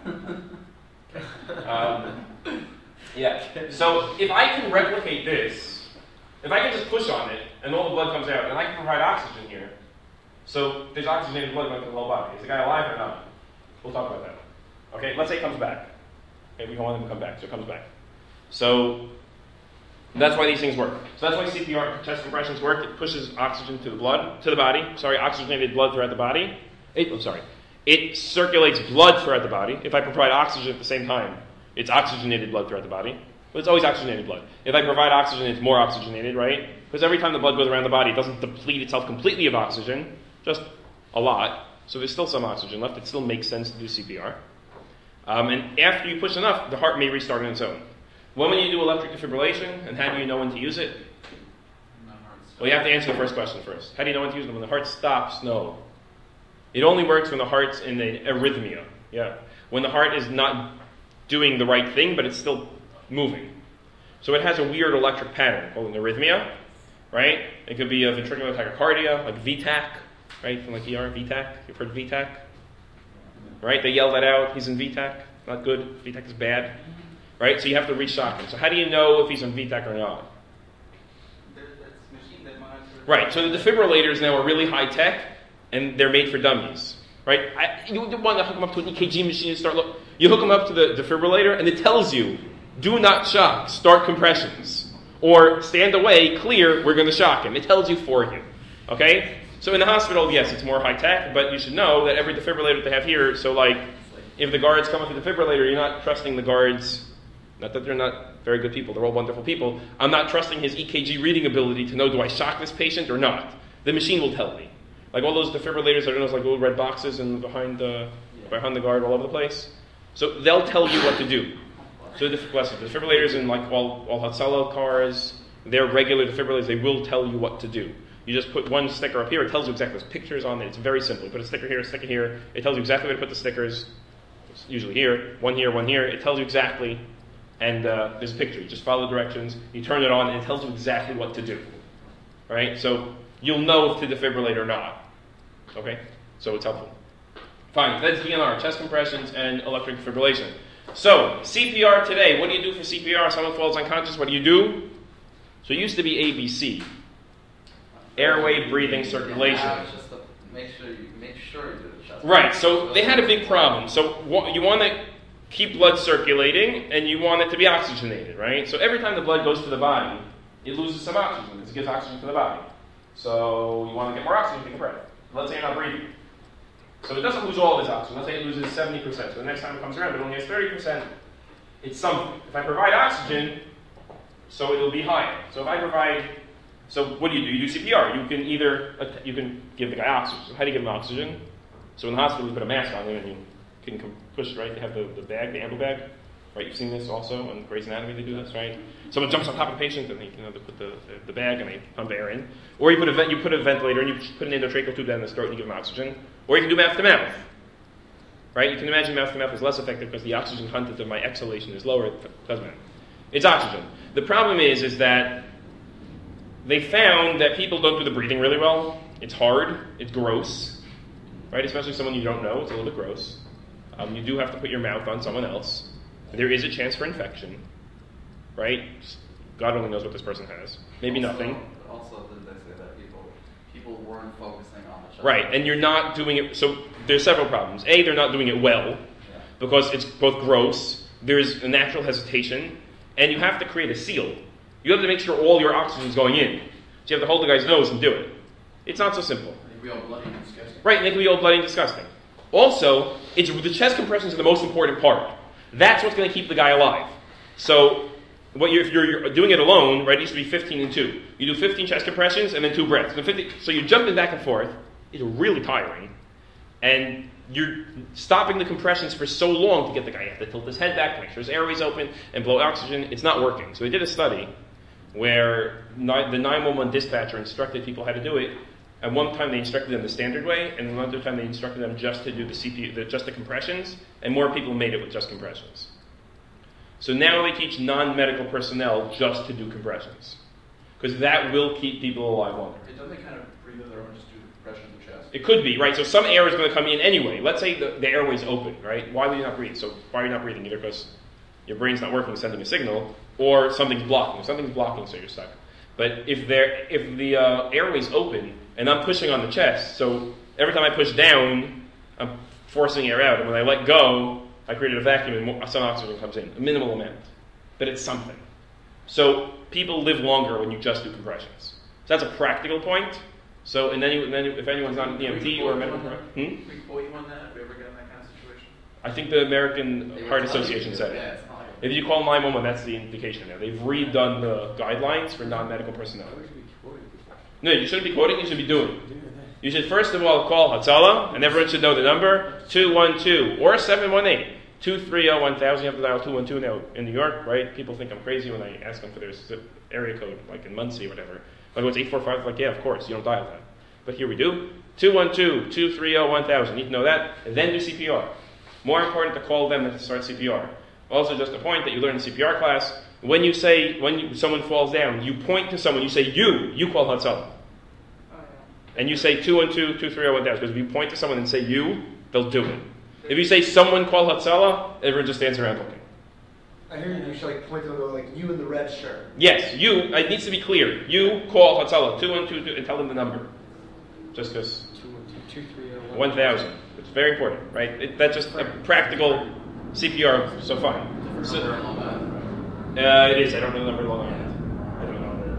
Um, yeah. So if I can replicate this, if I can just push on it and all the blood comes out, and I can provide oxygen here. So there's oxygenated blood going through the whole body. Is the guy alive or not? We'll talk about that. Okay, let's say it comes back. Okay, we don't want them to come back, so it comes back. So that's why these things work. So that's why C P R, chest compressions work. It pushes oxygen to the blood, to the body. Sorry, oxygenated blood throughout the body. It, oh, sorry. It circulates blood throughout the body. If I provide oxygen at the same time, it's oxygenated blood throughout the body. But it's always oxygenated blood. If I provide oxygen, it's more oxygenated, right? Because every time the blood goes around the body, it doesn't deplete itself completely of oxygen, just a lot. So there's still some oxygen left. It still makes sense to do C P R. Um, and after you push enough, the heart may restart on its own. When will you do electric defibrillation, and how do you know when to use it? Well, you have to answer the first question first. How do you know when to use it? When the heart stops? No. It only works when the heart's in the arrhythmia. Yeah. When the heart is not doing the right thing, but it's still moving. So it has a weird electric pattern called an arrhythmia, right? It could be a ventricular tachycardia, like V TAC, right? From like E R, V TAC. You've heard V TAC? Right? They yell that out. He's in V TAC. Not good. V TAC is bad. Right? So you have to re-shock him. So how do you know if he's on V TAC or not? There, that's machine that monitors. Right. So the defibrillators now are really high tech, and they're made for dummies. Right? I, you don't want to hook them up to an E K G machine and start look. You hook them up to the defibrillator, and it tells you, do not shock, start compressions. Or stand away, clear, we're going to shock him. It tells you for you. Okay? So in the hospital, yes, it's more high tech, but you should know that every defibrillator they have here, so like, if the guards come with the defibrillator, you're not trusting the guards. Not that they're not very good people, they're all wonderful people. I'm not trusting his E K G reading ability to know, do I shock this patient or not? The machine will tell me. Like all those defibrillators that are in those like little red boxes and behind the behind the guard all over the place. So they'll tell you what to do. So the, well, the defibrillators in like all, all Hatzalah cars, they're regular defibrillators, they will tell you what to do. You just put one sticker up here, it tells you exactly, there's pictures on it, it's very simple. You put a sticker here, a sticker here, it tells you exactly where to put the stickers. It's usually here, one here, one here, it tells you exactly. And uh, there's a picture. You just follow the directions. You turn it on, and it tells you exactly what to do. All right? So you'll know if to defibrillate or not. Okay? So it's helpful. Fine. That's D N R, chest compressions, and electric defibrillation. So C P R today. What do you do for C P R? Someone falls unconscious. What do you do? So it used to be A B C. Airway, breathing, circulation. Now it's just to make sure you make sure you do the chest. Right. So they had a big problem. So what, you want to keep blood circulating, and you want it to be oxygenated, right? So every time the blood goes to the body, it loses some oxygen because it gives oxygen to the body. So you want to get more oxygen, take a breath. Let's say you're not breathing. So it doesn't lose all of its oxygen. Let's say it loses seventy percent. So the next time it comes around, it only has thirty percent. It's something. If I provide oxygen, so it'll be higher. So if I provide, so what do you do? You do C P R. You can either, you can give the guy oxygen. So how do you give him oxygen? So in the hospital, you put a mask on him and you can push, right? They have the, the bag, the ambu bag, right? You've seen this also on Grey's Anatomy. They do this, right? Someone jumps on top of the patient, and they, you know, they put the, the, the bag and they pump air in. Or you put a you put a ventilator and you put an endotracheal tube down his throat and you give him oxygen. Or you can do mouth to mouth, right? You can imagine mouth to mouth is less effective because the oxygen content of my exhalation is lower. It doesn't matter. It's oxygen. The problem is, is that they found that people don't do the breathing really well. It's hard. It's gross, right? Especially someone you don't know. It's a little bit gross. Um, you do have to put your mouth on someone else. There is a chance for infection, right? God only knows what this person has. Maybe also, nothing. Also, didn't they say that people people weren't focusing on the chest? Right, and you're not doing it. So there's several problems. A, they're not doing it well Yeah. because it's both gross. There's a natural hesitation, and you have to create a seal. You have to make sure all your oxygen is going in. So you have to hold the guy's nose and do it. It's not so simple. They can be all bloody and disgusting. Right, and they can be all bloody and disgusting. Also, it's the chest compressions are the most important part. That's what's going to keep the guy alive. So, what you're, if you're, you're doing it alone, right, it used to be fifteen and two. You do fifteen chest compressions and then two breaths. And fifty, so you're jumping back and forth. It's really tiring. And you're stopping the compressions for so long to get the guy. You have to tilt his head back, make sure his airway's open, and blow oxygen. It's not working. So they did a study where ni- the nine one one dispatcher instructed people how to do it. And one time they instructed them the standard way, and another time they instructed them just to do the C P U, the, just the compressions, and more people made it with just compressions. So now they teach non-medical personnel just to do compressions, because that will keep people alive longer. Don't they kind of breathe on their own, just do compression of the chest? It could be, right? So some air is going to come in anyway. Let's say the, the airway's open, right? Why will you not breathe? So why are you not breathing? Either because your brain's not working, sending a signal, or something's blocking. If something's blocking, so you're stuck. But if there, if the uh, airway's open, and I'm pushing on the chest, so every time I push down, I'm forcing air out. And when I let go, I created a vacuum and more, some oxygen comes in, a minimal amount. But it's something. So people live longer when you just do compressions. So that's a practical point. So and then, you, and then if anyone's on E M T or a medical, hmm? We quote you on that if we ever get in that kind of situation. I think the American They were Heart telling Association you, said yeah, it. it's not like- If you call nine one one, that's the indication now. They've redone the guidelines for non-medical personnel. No, you shouldn't be quoting, you should be doing. You should first of all call Hatzalah, and everyone should know the number, two one two or seven one eight, two three zero one thousand. You have to dial two one two now in New York, right? People think I'm crazy when I ask them for their zip area code, like in Muncie or whatever. Like, what's eight four five? Like, yeah, of course, you don't dial that. But here we do. two one two, two three zero one thousand. You need to know that, and then do C P R. More important to call them than to start C P R. Also, just a point that you learn in C P R class, when you say, when you, someone falls down, you point to someone, you say you, you call Hatzalah. And you say two one two, two three zero one thousand, because if you point to someone and say you, they'll do it. If you say someone call Hatzalah, everyone just stands around looking. I hear you, you should like point to them and go like, you in the red shirt. Yes, you, it needs to be clear. You call Hatzalah, two one two, and tell them the number. Just because one thousand. It's very important, right? It, that's just a practical C P R, so fine. So, uh, it is, I don't know the number of Long Island. I don't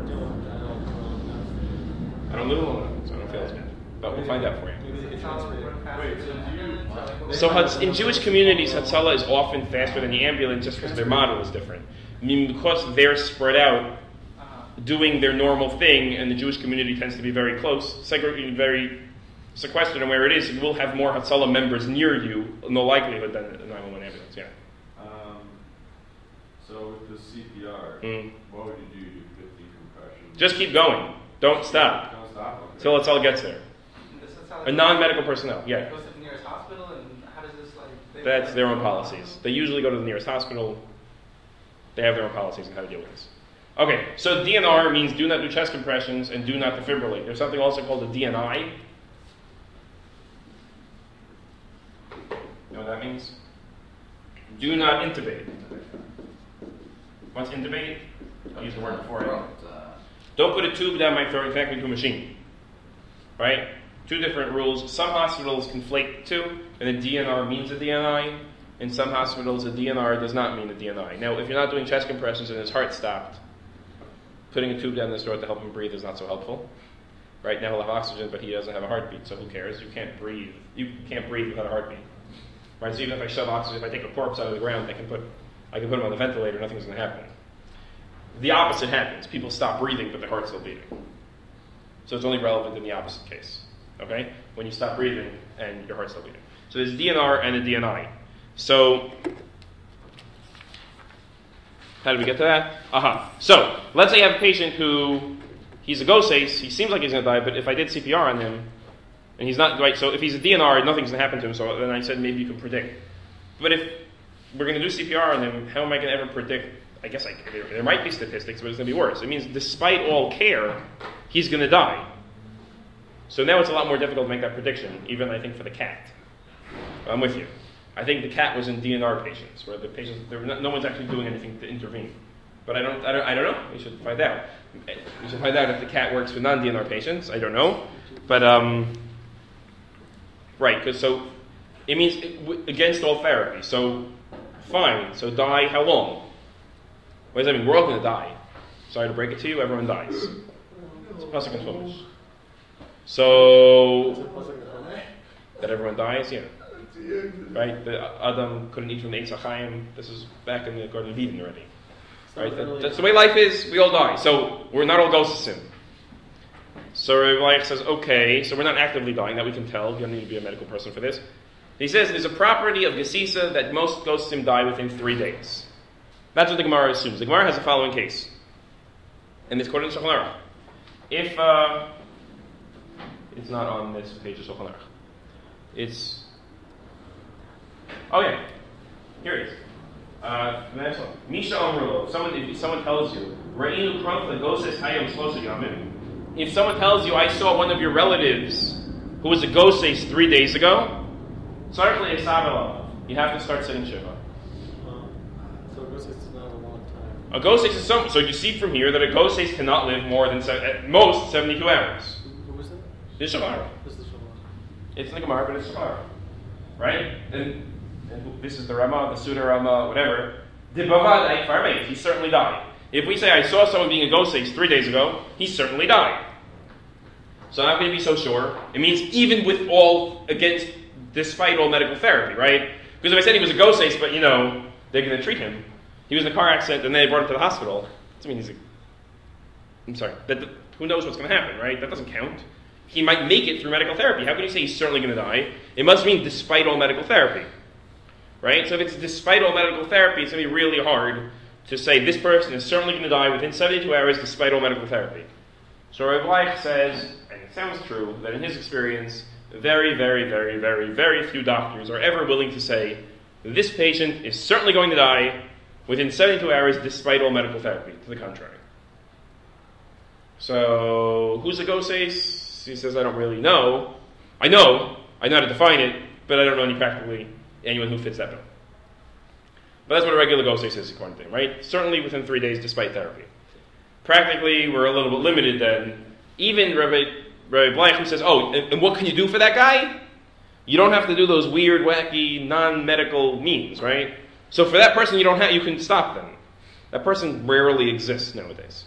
know. I don't live in Long Island, so I don't feel as bad. But we'll find out for you. Wait, so do you? So Hatz- in Jewish communities, Hatzalah is often faster than the ambulance just because their model is different. I mean, because they're spread out doing their normal thing, and the Jewish community tends to be very close, segregated, very sequestered in where it is, you will have more Hatzalah members near you, no likelihood than a nine one one ambulance, yeah. Um, so with the C P R, Mm. what would you do? You fifty compressions? Just keep going. Don't stop Don't stop. Okay. until Hatzalah gets there. This is how A non-medical personnel, yeah. Goes to the nearest hospital, and how does this like? they- That's their own policies. They usually go to the nearest hospital. They have their own policies on how to deal with this. Okay, so D N R means do not do chest compressions and do not defibrillate. There's something also called a D N I. You know what that means? Do not intubate. What's intubate? I'll use the word before it. Don't put a tube down my throat and connect me to a machine. Right? Two different rules. Some hospitals conflate the two, and a D N R means a D N I. In some hospitals, a D N R does not mean a D N I. Now, if you're not doing chest compressions and his heart stopped, putting a tube down his throat to help him breathe is not so helpful. Right now he'll have oxygen, but he doesn't have a heartbeat, so who cares? You can't breathe. You can't breathe without a heartbeat. Right? So even if I shove oxygen, if I take a corpse out of the ground, I can put, I can put him on the ventilator. Nothing's going to happen. The opposite happens. People stop breathing, but their heart's still beating. So it's only relevant in the opposite case. Okay? When you stop breathing and your heart's still beating. So there's D N R and a D N I. So how did we get to that? Aha. So let's say you have a patient who he's a ghosace. He seems like he's going to die, but if I did C P R on him, and he's not right. So if he's a D N R, nothing's going to happen to him. So then I said maybe you can predict. But if we're going to do C P R on him, how am I going to ever predict? I guess I, there, there might be statistics, but it's going to be worse. It means despite all care, he's going to die. So now it's a lot more difficult to make that prediction, even I think for the cat. I'm with you. I think the cat was in D N R patients, where the patients, there were no, no one's actually doing anything to intervene. But I don't, I don't, I don't know. We should find out. We should find out if the cat works with non-D N R patients. I don't know, but um, right, because so it means it, w- against all therapy. So fine. So die. How long? What does that mean? We're all going to die. Sorry to break it to you. Everyone dies. It's pasuk in Chumash. So that everyone dies, yeah. Right? The Adam couldn't eat from the Eitz HaChaim. This is back in the Garden of Eden already. Right? That, that's the way life is. We all die. So we're not all ghosts in. So Rabbi says, okay, so we're not actively dying. That we can tell. You don't need to be a medical person for this. He says there's a property of Gesisa that most ghosts die within three days. That's what the Gemara assumes. The Gemara has the following case. And it's quoted in Shulchan Aruch. If, uh, it's not on this page of Shulchan Aruch. It's, oh yeah, here it is. Uh, the next one. Misha Omrulo. Someone, if someone tells you, Re'inu Kronfla Goses Hayom Shlosa Yamim. If someone tells you, I saw one of your relatives who was a ghosace three days ago, certainly you have to start saying Shiva. So a ghost is not a long time. A ghosace is some. So you see from here that a ghosace cannot live more than se- at most seventy-two hours. Who was that? This is Shulchan Aruch. This is the one. It's in the Gemara, but it's Shulchan Aruch. right? And, and this is the Rama, the Suda Rama, whatever. The Bavad Eik Farmei, he certainly died. If we say I saw someone being a ghost three days ago, he certainly died. So I'm not going to be so sure. It means even with all, against, despite all medical therapy, right? Because if I said he was a ghost ace, but you know, they're going to treat him. He was in a car accident and they brought him to the hospital. Doesn't mean he's a, I'm sorry, that, who knows what's going to happen, right? That doesn't count. He might make it through medical therapy. How can you say he's certainly going to die? It must mean despite all medical therapy, right? So if it's despite all medical therapy, it's going to be really hard to say this person is certainly going to die within seventy-two hours despite all medical therapy. So Rav Leich says, and it sounds true, that in his experience, very, very, very, very, very few doctors are ever willing to say, this patient is certainly going to die within seventy-two hours despite all medical therapy. To the contrary. So, who's a ghost ace? He says, I don't really know. I know, I know how to define it, but I don't know any practically anyone who fits that bill. But that's what a regular ghost ace is, according to him, right? Certainly within three days despite therapy. Practically, we're a little bit limited then. Even Rabbi, Rabbi Bleich, who says, oh, and, and what can you do for that guy? You don't have to do those weird, wacky, non-medical means, right? So for that person, you don't have, you can stop them. That person rarely exists nowadays.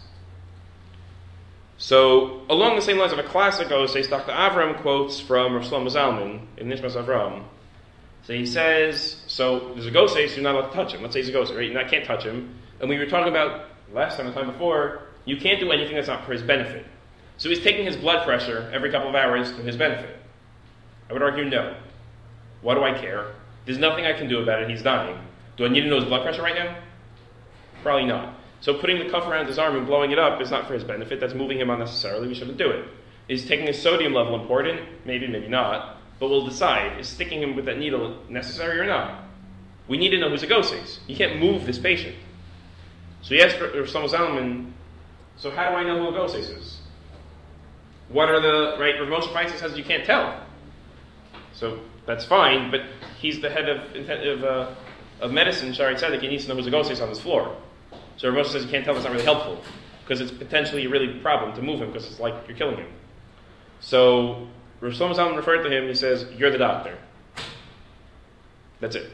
So, along the same lines of a classic ghost ace, Doctor Avram quotes from Rav Shlomo Zalman in Nishmas Avram. So he says, so there's a ghost ace, you're not allowed to touch him. Let's say he's a ghost ace, right? You can't touch him. And we were talking about last time, the time before, you can't do anything that's not for his benefit. So he's taking his blood pressure every couple of hours to his benefit. I would argue no. Why do I care? There's nothing I can do about it. He's dying. Do I need to know his blood pressure right now? Probably not. So putting the cuff around his arm and blowing it up is not for his benefit. That's moving him unnecessarily. We shouldn't do it. Is taking his sodium level important? Maybe, maybe not. But we'll decide. Is sticking him with that needle necessary or not? We need to know who's a ghost ace. You can't move this patient. So he asked Rav Shlomo Zalman, so how do I know who a ghost ace is? What are the, right, Rav Moshe Feinstein says you can't tell. So that's fine, but he's the head of of, uh, of medicine, Shari Tzedek, he needs to know who's a ghost ace on this floor. So Rav Moshe says you can't tell, that's not really helpful, because it's potentially a really problem to move him, because it's like you're killing him. So Rav Shlomo Zalman referred to him, he says, you're the doctor. That's it.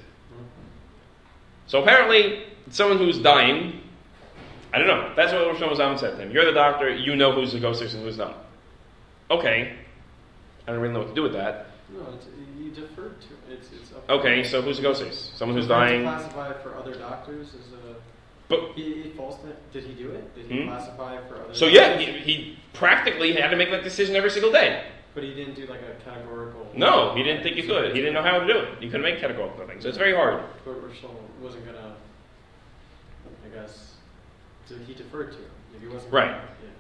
So apparently, someone who's dying, I don't know, that's what Rav Shlomo Zalman said to him. You're the doctor, you know who's the ghost ace and who's not. Okay. I don't really know what to do with that. No, it's, you defer to it's it's up. Okay, so who's a ghost ace? Someone who's Is that to dying. classify for other doctors as a. But He, he false. Did he do it? Did he Hmm? classify for other? so doctors? yeah, he, he practically had to make that decision every single day. But he didn't do like a categorical. No, he didn't think he could. He didn't know how to do it. He couldn't make categorical things. So it's very hard. But Rochelle wasn't gonna. I guess. So he deferred to him if he wasn't. Right. Yeah.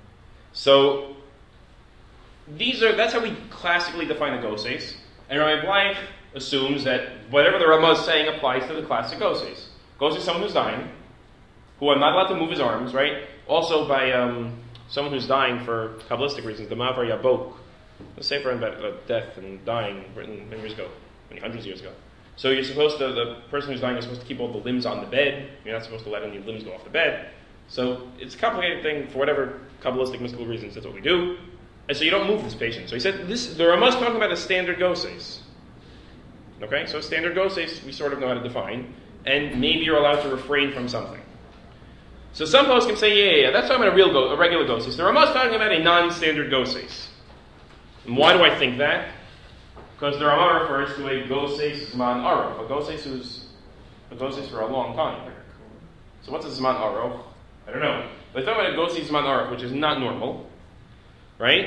So these are that's how we classically define a ghost ace. And Rabbi Bleich assumes that whatever the Rama is saying applies to the classic ghost ace. Ghost ace is someone who's dying, who I'm not allowed to move his arms, right? Also by um, someone who's dying for Kabbalistic reasons, the Mavar Yabok, the Sefer about death and dying, written many years ago, many hundreds of years ago. So you're supposed to, the person who's dying is supposed to keep all the limbs on the bed. You're not supposed to let any limbs go off the bed. So it's a complicated thing for whatever Kabbalistic mystical reasons. That's what we do. And so you don't move this patient. So he said, this, the Ramah is talking about a standard ghost ace. Okay, so standard ghost ace we sort of know how to define. And maybe you're allowed to refrain from something. So some folks can say, yeah, yeah, yeah, that's talking about a real go- a regular ghost ace. The Ramah is talking about a non-standard ghost ace. And why do I think that? Because the Ramah refers to a ghost ace Zman Aruch, a ghost ace who's a ghost ace for a long time. So what's a Zman Aruch? I don't know. They're talking about a ghost ace Zman Aruch, which is not normal. Right?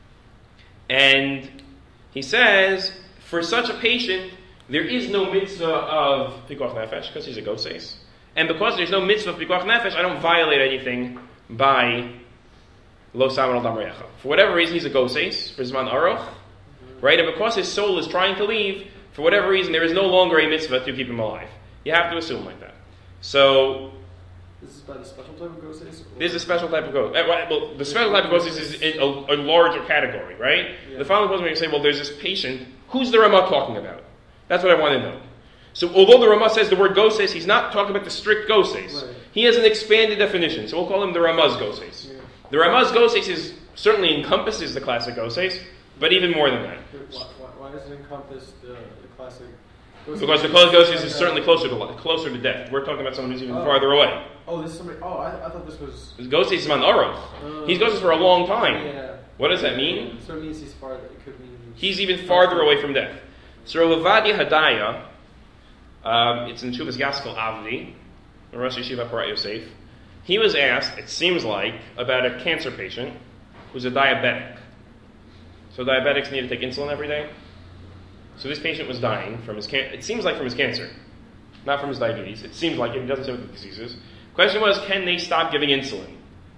And he says, for such a patient, there is no mitzvah of pikuach nefesh, because he's a ghost ace. And because there's no mitzvah of pikuach nefesh, I don't violate anything by lo saman al dam reyecha. For whatever reason, he's a ghost ace, for Zman Aruch. Right? And because his soul is trying to leave, for whatever reason, there is no longer a mitzvah to keep him alive. You have to assume like that. So, This is by the special type of ghost ace? this is a special type of ghost. Uh, well, the special type of ghost is, is a, a larger category, right? Yeah. The following question, we can say, well, there's this patient. Who's the Ramah talking about? That's what I want to know. So, although the Ramah says the word ghost ace, he's not talking about the strict ghost ace. Right. He has an expanded definition, so we'll call him the Ramah's ghost ace. Yeah. The Ramah's ghost ace is, certainly encompasses the classic ghost ace, but even more than that. Why, why, why does it encompass the, the classic Because the coligosis is certainly closer to li- closer to death. We're talking about someone who's even Oh. farther away. Oh, this is somebody. Oh, I, I thought this was. Gosis is man orof. Uh, He's gosis for a long time. Yeah. What does that mean? So it means he's farther. It could mean He's even farther away from death. So Lavadia Hadaya, um, it's in Chuvas Yaskal Avdi, the Rosh Yeshiva Parat Yosef. He was asked, it seems like, about a cancer patient who's a diabetic. So diabetics need to take insulin every day. So this patient was dying from his cancer. It seems like from his cancer, not from his diabetes. It seems like it. He doesn't say what the disease is. Question was, can they stop giving insulin?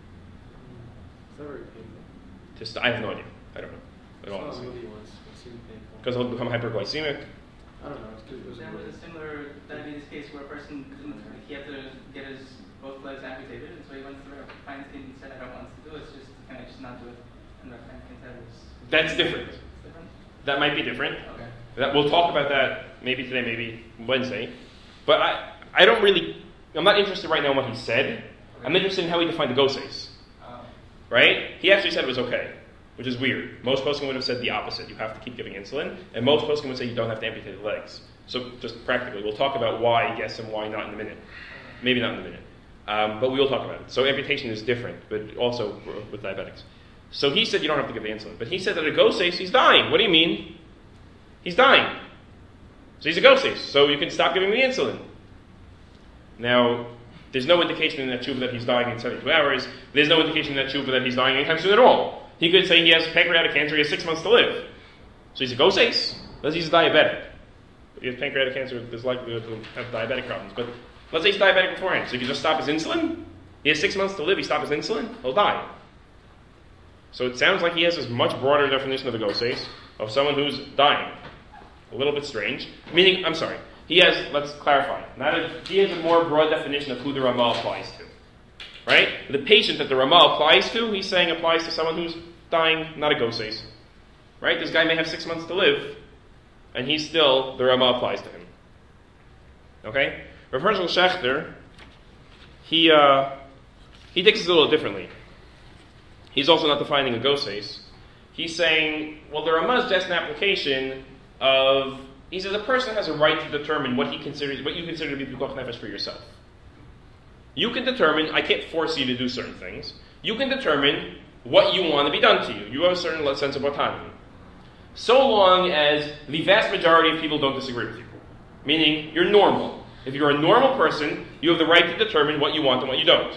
It's not very painful. Just, I have no idea. I don't know. I It's don't not a honestly. movie once. It seemed painful. Because he'll become hyperglycemic. I don't know. It's 'cause it was. There was a similar diabetes case where a person couldn't, he had to get his both legs amputated, and so he went to the Feinstein and said, I don't want to do it, it's just, can I just not do it? And the Feinstein said it's That's different. it's different. That might be different. Okay. That we'll talk about that maybe today, maybe Wednesday. But I, I don't really, I'm not interested right now in what he said. I'm interested in how he defined the goses. Um, Right? He actually said it was okay, which is weird. Most poskim would have said the opposite. You have to keep giving insulin. And most poskim would say you don't have to amputate the legs. So just practically, we'll talk about why yes and why not in a minute. Maybe not in a minute. Um, but we will talk about it. So amputation is different, but also with diabetics. So he said you don't have to give the insulin. But he said that a goses, he's dying. What do you mean? He's dying. So he's a goses. So you can stop giving the insulin. Now, there's no indication in that tshuva that he's dying in seventy-two hours. There's no indication in that tshuva that he's dying anytime soon at all. He could say he has pancreatic cancer, he has six months to live. So he's a goses, because he's diabetic. If he has pancreatic cancer, there's likelihood to have diabetic problems. But let's say he's diabetic beforehand. So if you just stop his insulin, he has six months to live, he stops his insulin, he'll die. So it sounds like he has this much broader definition of a goses, of someone who's dying. A little bit strange. Meaning, I'm sorry, he has, let's clarify, not a, he has a more broad definition of who the Ramah applies to. Right? The patient that the Ramah applies to, he's saying applies to someone who's dying, not a goses. Right? This guy may have six months to live, and he's still, the Ramah applies to him. Okay? Rav Hershel Schachter, he, uh, he takes this a little differently. He's also not defining a goses. He's saying, well, the Ramah is just an application of, he says a person has a right to determine what he considers, what you consider to be pikuach nefesh for yourself. You can determine, I can't force you to do certain things. You can determine what you want to be done to you. You have a certain sense of autonomy. So long as the vast majority of people don't disagree with you. Meaning, you're normal. If you're a normal person, you have the right to determine what you want and what you don't.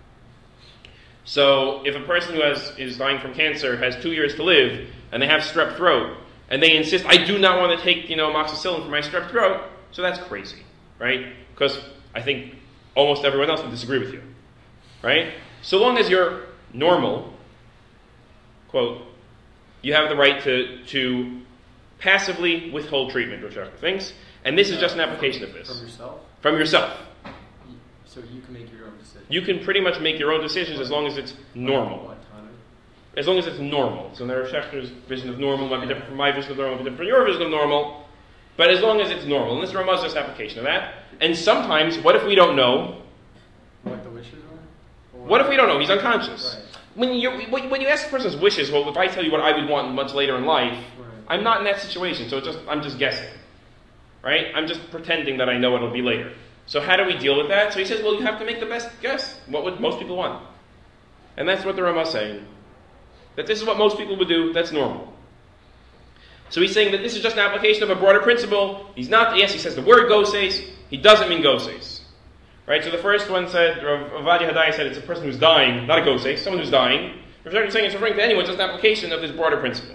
So, if a person who has, is dying from cancer has two years to live, and they have strep throat, and they insist, I do not want to take, you know, amoxicillin for my strep throat, so that's crazy, right? Because I think almost everyone else would disagree with you, right? So long as you're normal, quote, you have the right to, to passively withhold treatment, which are things, and this is just an application of this. From yourself? From yourself. You- So you can make your own decision. You can pretty much make your own decisions as long as it's normal. Autonomy. As long as it's normal. So Rav Schechter's vision of normal might be different from my vision of normal, might be different from your vision of normal. But as long as it's normal. And this Ramah is just an application of that. And sometimes, what if we don't know? What the wishes are? Or- What if we don't know? He's unconscious. Right. When you when you ask a person's wishes, well, if I tell you what I would want much later in life, Right. I'm not in that situation. So it's just I'm just guessing. Right? I'm just pretending that I know what it'll be later. So how do we deal with that? So he says, well, you have to make the best guess. What would most people want? And that's what the Ramah is saying. That this is what most people would do. That's normal. So he's saying that this is just an application of a broader principle. He's not, yes, he says the word goses. He doesn't mean goses. Right? So the first one said, Rav Ovadia Hadaya said it's a person who's dying, not a goses, someone who's dying. Rav Shachar is saying it's referring to anyone, just an application of this broader principle.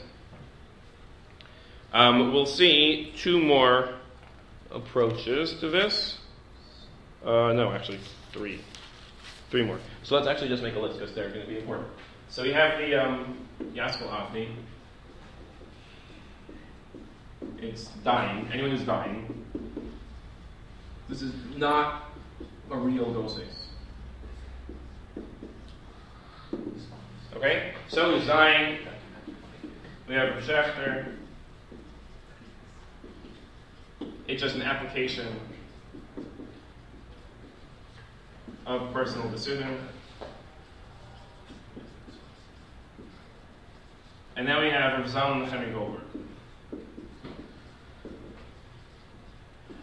Um, we'll see two more approaches to this. Uh, no, actually, three. Three more. So let's actually just make a list because they're going to be important. So we have the um, Yaskal Avni. It's dying. Anyone who's dying. This is not a real goses. Okay? So who's dying? We have Rav Schechter. It's just an application of personal decision. And now we have Rav Zalman Henry Goldberg.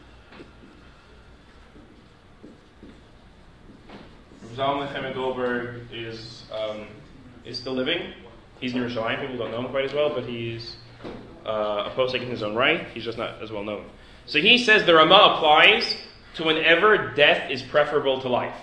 Zalman Chaim Goldberg is um, is still living. He's in Yerushalayim. People don't know him quite as well, but he's uh, a posek in his own right. He's just not as well known. So he says the Ramah applies to whenever death is preferable to life.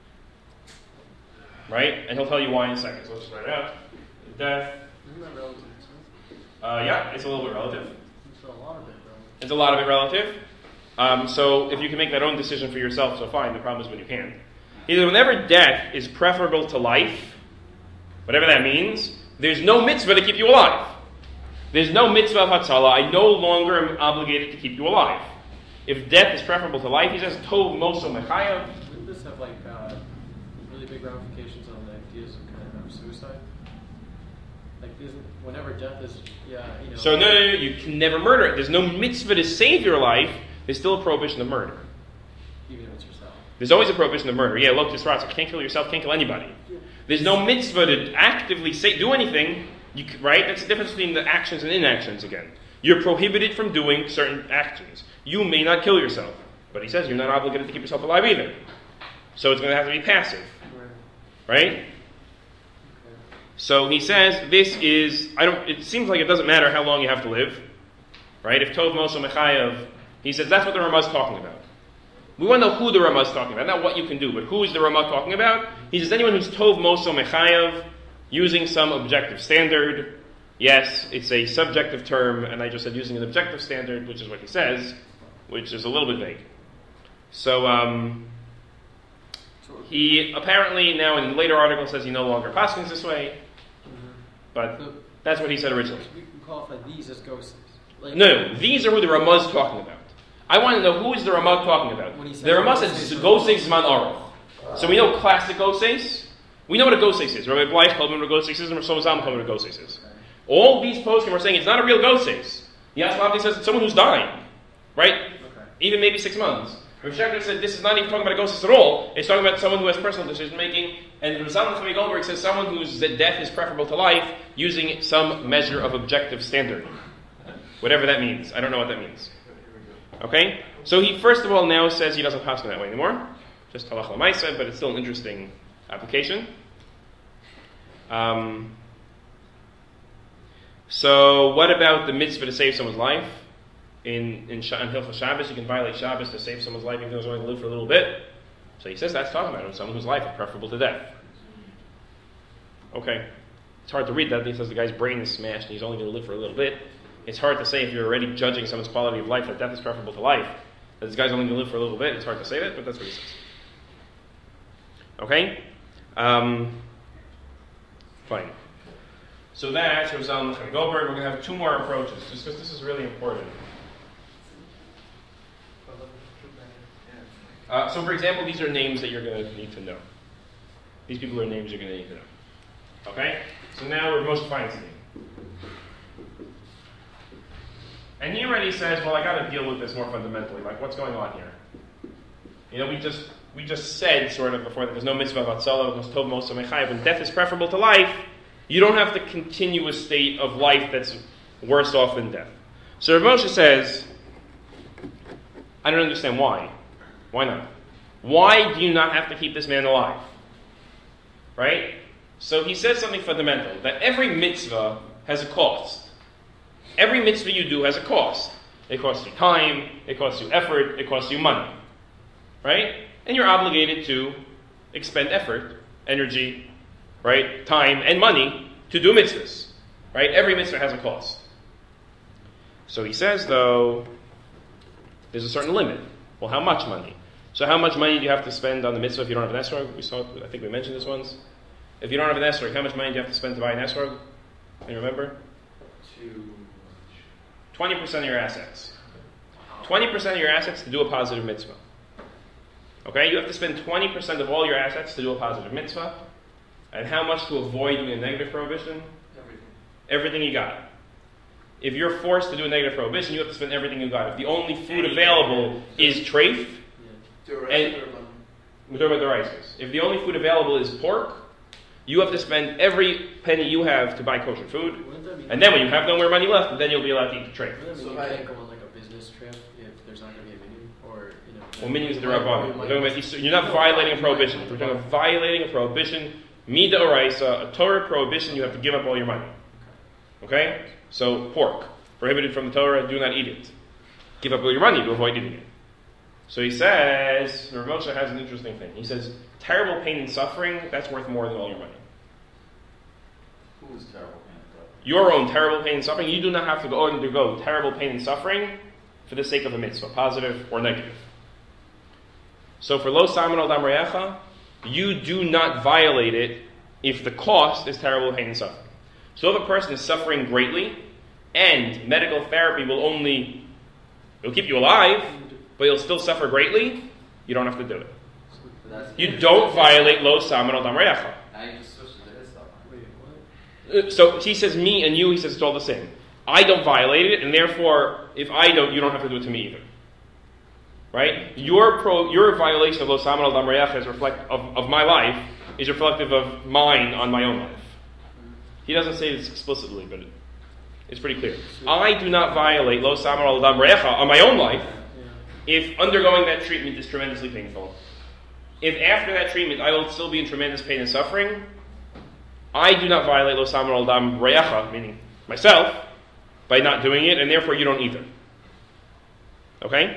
Right? And he'll tell you why in a second. So let's just write it out. Death. Isn't that relative? Uh, yeah, it's a little bit relative. It's a lot of it, relative. It's a lot of it relative. Um, so if you can make that own decision for yourself, so fine. The problem is when you can't. Either whenever death is preferable to life, whatever that means, there's no mitzvah to keep you alive. There's no mitzvah of Hatzalah. I no longer am obligated to keep you alive. If death is preferable to life, he says, Tov Moso Mechayav. Wouldn't this have like uh, really big ramifications on the ideas of kind of suicide? Like, isn't whenever death is, yeah, you know. So no, no, no, you can never murder it. There's no mitzvah to save your life. There's still a prohibition of murder. Even if it's yourself. There's always a prohibition of murder. Yeah, look, this rats. Can't kill yourself. Can't kill anybody. There's no mitzvah to actively say do anything. You, right? That's the difference between the actions and inactions again. You're prohibited from doing certain actions. You may not kill yourself, but he says you're not obligated to keep yourself alive either. So it's going to have to be passive, right? Okay. So he says this is. I don't. It seems like it doesn't matter how long you have to live, right? If Tov Moso Mechayav, he says that's what the Ramah is talking about. We want to know who the Ramah is talking about, not what you can do, but who is the Ramah talking about? He says anyone who's Tov Moso Mechayav, using some objective standard. Yes, it's a subjective term, and I just said using an objective standard, which is what he says, which is a little bit vague. So, um, he apparently now in later articles says he no longer paskins this way, but So, that's what he said originally. we can qualify these as ghosts. Like, No, no, these are who the Ramah is talking about. I want to know who is the Ramah talking about. When he says The Ramah ghosts, says it's- Gosei Zman Aruch. So we know classic Goseis. We know what a Goseis is. Rabbi Blythe called him what a Goseis is, and Rav Zalman called him what a Goseis is. All these poskim are saying it's not a real Goseis. Yas Lavdi says it's someone who's dying, right? Okay. Even maybe six months. Rav Shechter said this is not even talking about a Goseis at all. It's talking about someone who has personal decision making. And Rav Zalman Chaim Goldberg says someone whose death is preferable to life using some measure of objective standard. Whatever that means. I don't know what that means. Okay? So he first of all now says he doesn't pass that way anymore. Just halach l'maisa, but it's still an interesting application. Um, so what about the mitzvah to save someone's life? In in, Sh- in Hilchos Shabbos, you can violate Shabbos to save someone's life even though he's only going to live for a little bit. So he says that's talking about someone whose life is preferable to death. Okay. It's hard to read that. He says the guy's brain is smashed and he's only going to live for a little bit. It's hard to say if you're already judging someone's quality of life that death is preferable to life. That this guy's only going to live for a little bit. It's hard to say that, but that's what he says. Okay? Um, fine. So that's Rav Zalman Chaim Goldberg. We're going to have two more approaches, just because this is really important. Uh, so, for example, these are names that you're going to need to know. These people are names you're going to need to know. Okay? So now we're Moshe Feinstein. And he already says, well, I got to deal with this more fundamentally. Like, what's going on here? You know, we just we just said sort of before that there's no mitzvah about tzala, there's tov moso mechayev. When death is preferable to life, you don't have to continue a state of life that's worse off than death. So Rav Moshe says, I don't understand why. Why not? Why do you not have to keep this man alive? Right? So he says something fundamental, that every mitzvah has a cost. Every mitzvah you do has a cost. It costs you time, it costs you effort, it costs you money. Right? And you're obligated to expend effort, energy, right, time, and money to do mitzvahs. Right? Every mitzvah has a cost. So he says, though, there's a certain limit. Well, how much money? So how much money do you have to spend on the mitzvah if you don't have an esrog? We saw, I think we mentioned this once. If you don't have an esrog, how much money do you have to spend to buy an esrog? Can you remember? Too twenty percent of your assets. twenty percent of your assets to do a positive mitzvah. Okay? You have to spend twenty percent of all your assets to do a positive mitzvah. And how much to avoid doing a negative prohibition? everything. Everything you got. If you're forced to do a negative prohibition, you have to spend everything you got. If the only food available is treif, To And- we're talking about the rices. If the only food available is pork, you have to spend every penny you have to buy kosher food. Wouldn't that mean, And then when you have no more money left, then you'll be allowed to eat the treif. wouldn't that mean So you I- can't go on like a business trip if there's not going to be a menu? Or or you know. Well, minion is the might- rabbanon. you We're might- talking about Isur- You're not violating a prohibition. If we're talking about violating a prohibition, mida oraisa, a Torah prohibition, you have to give up all your money. Okay? So, pork. Prohibited from the Torah, do not eat it. Give up all your money to avoid eating it. So he says, Rav Moshe has an interesting thing. He says, terrible pain and suffering, that's worth more than all your money. Who is terrible pain and suffering? Your own terrible pain and suffering, you do not have to go undergo terrible pain and suffering for the sake of a mitzvah, positive or negative. So for lo saman al dam re'echa, you do not violate it if the cost is terrible pain and suffering. So if a person is suffering greatly, and medical therapy will only, it'll keep you alive, but you'll still suffer greatly, you don't have to do it. But that's- You don't violate lo saman al dam re'echa. Now you just switch it to his stuff. Wait, what? Uh, So he says me and you, he says it's all the same. I don't violate it, and therefore, if I don't, you don't have to do it to me either. Right? Your pro, your violation of lo saman al dam re'echa is reflect of, of my life is reflective of mine on my own life. He doesn't say this explicitly, but it, it's pretty clear. I do not violate lo saman al dam re'echa on my own life Yeah. if undergoing that treatment is tremendously painful. If after that treatment I will still be in tremendous pain and suffering, I do not violate lo saman al dam re'echa, meaning myself, by not doing it, and therefore you don't either. Okay?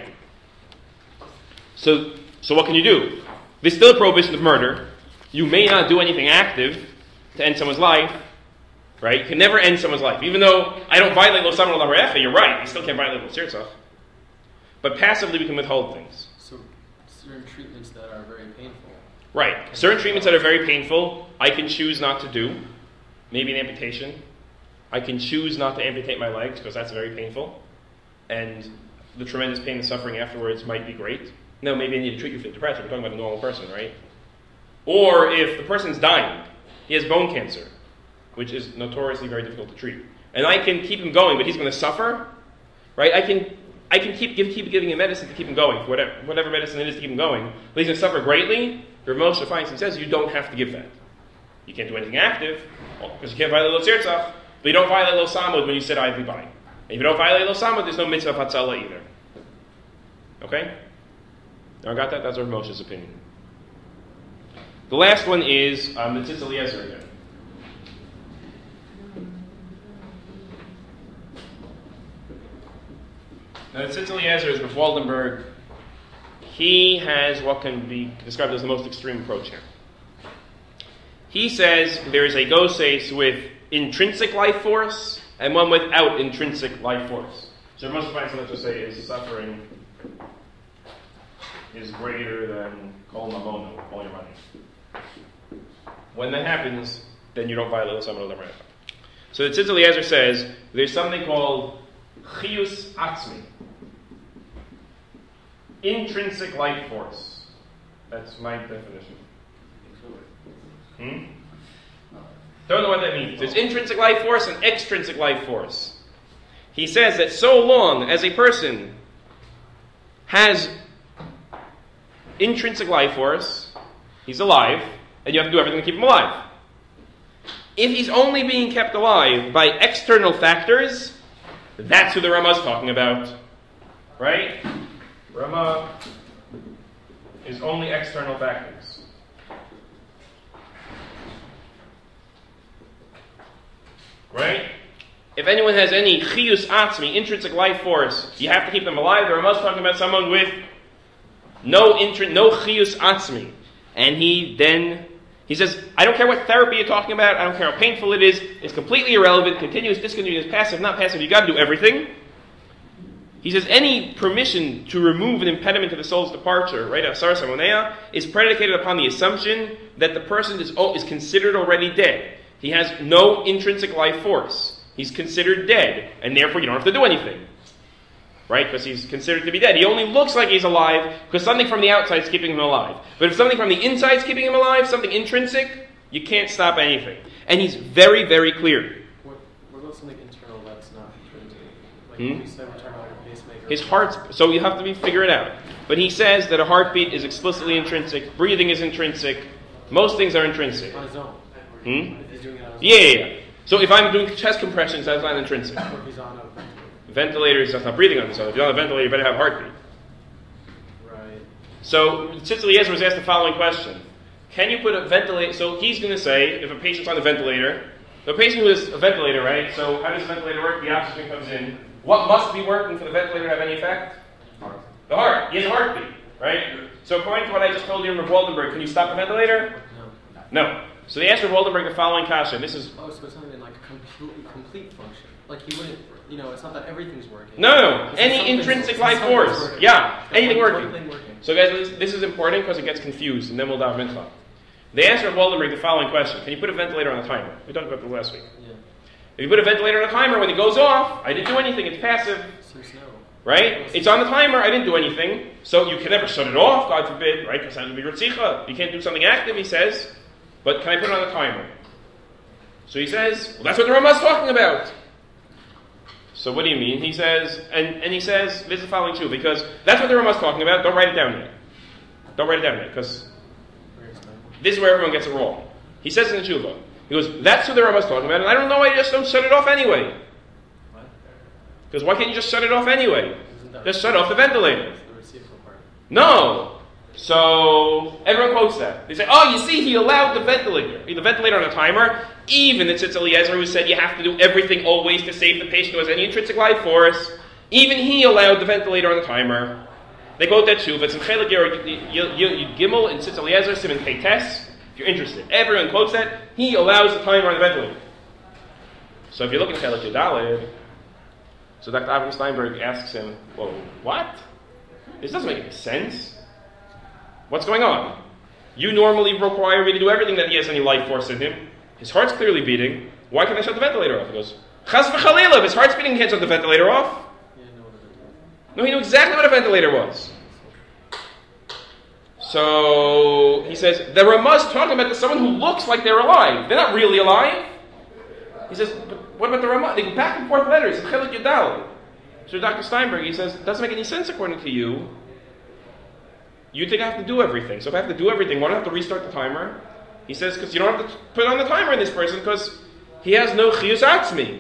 So, so what can you do? There's still a prohibition of murder. You may not do anything active to end someone's life, right? You can never end someone's life. Even though I don't violate lo saman al dam re'echa, you're right. You still can't violate lo tzirtzach. But passively we can withhold things. So certain treatments that are very painful. Right. Certain treatments that are very painful, I can choose not to do. Maybe an amputation. I can choose not to amputate my legs because that's very painful. And the tremendous pain and suffering afterwards might be great. No, maybe I need to treat you for depression. We're talking about a normal person, right? Or if the person's dying, he has bone cancer, which is notoriously very difficult to treat. And I can keep him going, but he's going to suffer, right? I can I can keep give, keep giving him medicine to keep him going, whatever, whatever medicine it is to keep him going. But he's going to suffer greatly. Rav Moshe Feinstein says you don't have to give that. You can't do anything active, because you can't violate lo tzirtzach, but you don't violate lo samud when you sit idly by. And if you don't violate lo samud, there's no mitzvah of hatzala either. Okay? Now I got that? That's Rav Moshe's opinion. The last one is um, the Tzitz Eliezer again. Now the Tzitz Eliezer is with Waldenberg. He has what can be described as the most extreme approach here. He says there is a goses with intrinsic life force and one without intrinsic life force. So most of the let's just say is suffering is greater than kol mamono, all your money. When that happens, then you don't violate lo saman al dam re'echa. So the Tzitz Eliezer says there's something called chiyus atzmi, intrinsic life force. That's my definition. Hmm? Don't know what that means. There's intrinsic life force and extrinsic life force. He says that so long as a person has intrinsic life force, he's alive, and you have to do everything to keep him alive. If he's only being kept alive by external factors, that's who the Rama is talking about. Right? Rama is only external factors. Right? If anyone has any chiyus atzmi, intrinsic life force, you have to keep them alive. The Rama is talking about someone with no intrin- no chiyus atzmi. And he then, he says, I don't care what therapy you're talking about, I don't care how painful it is, it's completely irrelevant, continuous, discontinuous, passive, not passive, you got to do everything. He says any permission to remove an impediment to the soul's departure, right, asar samonea, is predicated upon the assumption that the person is, oh, is considered already dead. He has no intrinsic life force. He's considered dead, and therefore you don't have to do anything. Right? Because he's considered to be dead. He only looks like he's alive because something from the outside is keeping him alive. But if something from the inside is keeping him alive, something intrinsic, you can't stop anything. And he's very, very clear. What, what about something internal that's not intrinsic? Like Hmm? you said, we're talking about your pacemaker. His heart's, so you have to be figure it out. But he says that a heartbeat is explicitly intrinsic, breathing is intrinsic, most things are intrinsic. On his own. Hmm? If he's doing it on his Yeah, yeah, yeah. So if I'm doing chest compressions, that's not intrinsic. own. Or if he's on a ventilator. Ventilator is just not breathing on himself. If you're on a ventilator, you better have a heartbeat. So Tzitz Eliezer was asked the following question. Can you put a ventilator, so he's going to say, if a patient's on a ventilator, the patient who is a ventilator, right, so how does the ventilator work? The oxygen comes in. What must be working for the ventilator to have any effect? Heart. The heart. He has a heartbeat, right? So according to what I just told you in Rav Waldenberg, can you stop the ventilator? No. No. So they asked Rav Waldenberg the following kasha. This is Oh, so it's not even like a complete, complete function. Like he wouldn't, you know, it's not that everything's working. no, no, It's any something's- intrinsic it's life something's force. working. Yeah, It's got anything one- working. one thing working. So guys, this, this is important because it gets confused, and then we'll dive mincha. They asked Rav Waldenberg the following question. Can you put a ventilator on a timer? We talked about this last week. Yeah. If you put a ventilator on a timer, when it goes off, I didn't do anything, it's passive, Seems no. right? It's on the timer, I didn't do anything, so you can never shut it off, God forbid, right? Because that would be ritzicha. You can't do something active, he says, but can I put it on a timer? So he says, well, that's what the Ramah's talking about. So what do you mean? He says, and, and he says, this is the following too, because that's what the Ramah's talking about, don't write it down yet. Don't write it down yet, because this is where everyone gets it wrong. He says in the Tshuva, he goes, that's what the Ramah's talking about, and I don't know why you just don't shut it off anyway. What? Because why can't you just shut it off anyway? Isn't that Just shut off the ventilator. That's the reciprocal part. No! So, everyone quotes that. They say, oh, you see, he allowed the ventilator. The ventilator on a timer. Even the Tzitz Eliezer who said you have to do everything always to save the patient who has any intrinsic life force, even he allowed the ventilator on the timer. They quote that Tshuva. It's in Chelik Yud Gimel in Tzitz Eliezer, Simon Peites, if you're interested. Everyone quotes that. He allows the timer on the ventilator. So if you look at Chelik Yud Daled, so Doctor Avram Steinberg asks him, well, what? This doesn't make any sense. What's going on? You normally require me to do everything that he has any life force in him. His heart's clearly beating. Why can't I shut the ventilator off? He goes, Chas v'chalila, if his heart's beating, he can't shut the ventilator off. Yeah, no, what it is. No, he knew exactly what a ventilator was. So, he says, the Ramah's talking about someone who looks like they're alive. They're not really alive. He says, but what about the Ramah? They go back and forth letters. It's Chelik Yudal. So Doctor Steinberg, he says, it doesn't make any sense according to you. You think I have to do everything. So if I have to do everything, why do I have to restart the timer? He says, because you don't have to put on the timer in this person because he has no chiyus atzmi.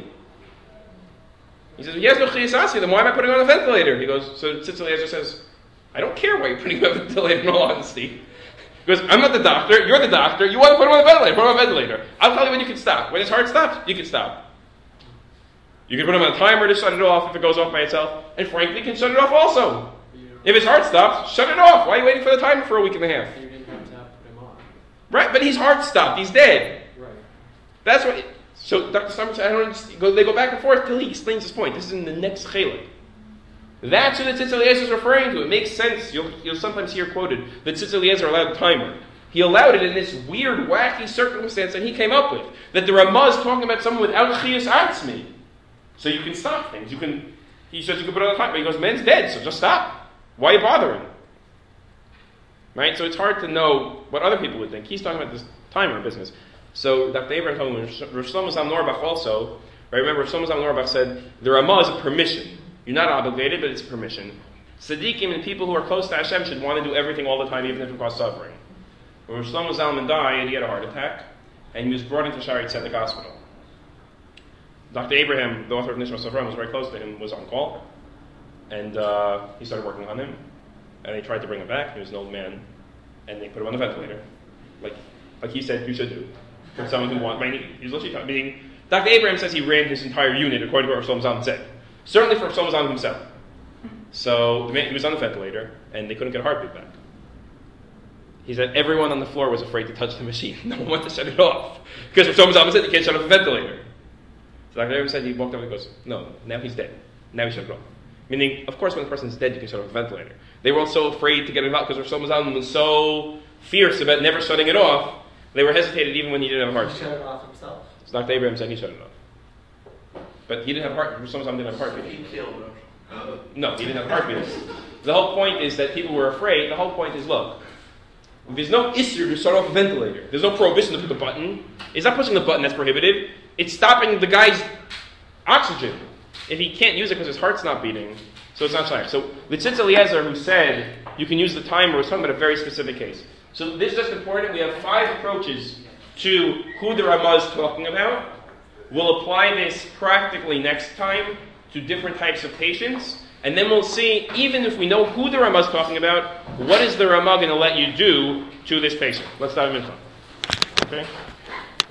He says, if he has no chiyus atzmi, then why am I putting on a ventilator? He goes, so Tzitz Eliezer says, I don't care why you're putting on a ventilator in all honesty. He goes, I'm not the doctor, you're the doctor, you want to put him on a ventilator, put him on a ventilator. I'll tell you when you can stop. When his heart stops, you can stop. You can put him on a timer to shut it off if it goes off by itself, and frankly, you can shut it off also. If his heart stops, shut it off. Why are you waiting for the timer for a week and a half? You didn't have to have put him on. Right, but his heart stopped. He's dead. Right. That's what. So Doctor Steinberg said, I don't understand. Go, they go back and forth till he explains his point. This is in the next chelik. That's who the Tzitz Eliezer is referring to. It makes sense. You'll, you'll sometimes hear quoted that Tzitz Eliezer allowed the timer. He allowed it in this weird, wacky circumstance that he came up with. That the Ramah is talking about someone without chiyus atzmi. So you can stop things. You can. He says you can put it on the timer. He goes, man's dead, so just stop. Why are you bothering? Right? So it's hard to know what other people would think. He's talking about this timer business. So Doctor Abraham told me, Rosh Shlomo Zalman Auerbach also, right? Remember, Rosh Shlomo Zalman Auerbach said, the Ramah is a permission. You're not obligated, but it's a permission. Tzaddikim and people who are close to Hashem should want to do everything all the time, even if it causes suffering. When Rosh Shlomo Zalman died, he had a heart attack, and he was brought into Shaarei Tzedek Hospital. Doctor Abraham, the author of Nishmas Avram, was very close to him, was on call. And uh, he started working on him. And they tried to bring him back. He was an old man. And they put him on the ventilator. Like like he said you should do. For someone who wants... He was literally meaning... Doctor Abraham says he ran his entire unit according to what Rosh Shlomo Zalman said. Certainly for Rosh Shlomo Zalman himself. So the man, he was on the ventilator, and they couldn't get a heartbeat back. He said everyone on the floor was afraid to touch the machine. No one wanted to shut it off. Because Rosh Shlomo Zalman said you can't shut off the ventilator. So Doctor Abraham said he walked over and goes, no, now he's dead. Now we shut it off. Meaning, of course, when the person's dead, you can shut off the ventilator. They were all so afraid to get it out because Rosh Shlomo Zalman was so fierce about never shutting it off. They were hesitated even when he didn't have a heart. He shut it off himself. So Doctor Abraham said he shut it off. But he didn't have a heart. Rosh Shlomo Zalman didn't have a heartbeat. He killed him. No, he didn't have a heartbeat. The whole point is that people were afraid. The whole point is, look, there's no issue to shut off a ventilator. There's no prohibition to put the button. It's not pushing the button that's prohibited. It's stopping the guy's oxygen. If he can't use it because his heart's not beating, so it's not shaykh. So the Tzitz Eliezer who said you can use the timer was talking about a very specific case. So this is just important. We have five approaches to who the Ramah is talking about. We'll apply this practically next time to different types of patients. And then we'll see, even if we know who the Ramah is talking about, what is the Ramah going to let you do to this Pesach? Let's dive into it. Okay?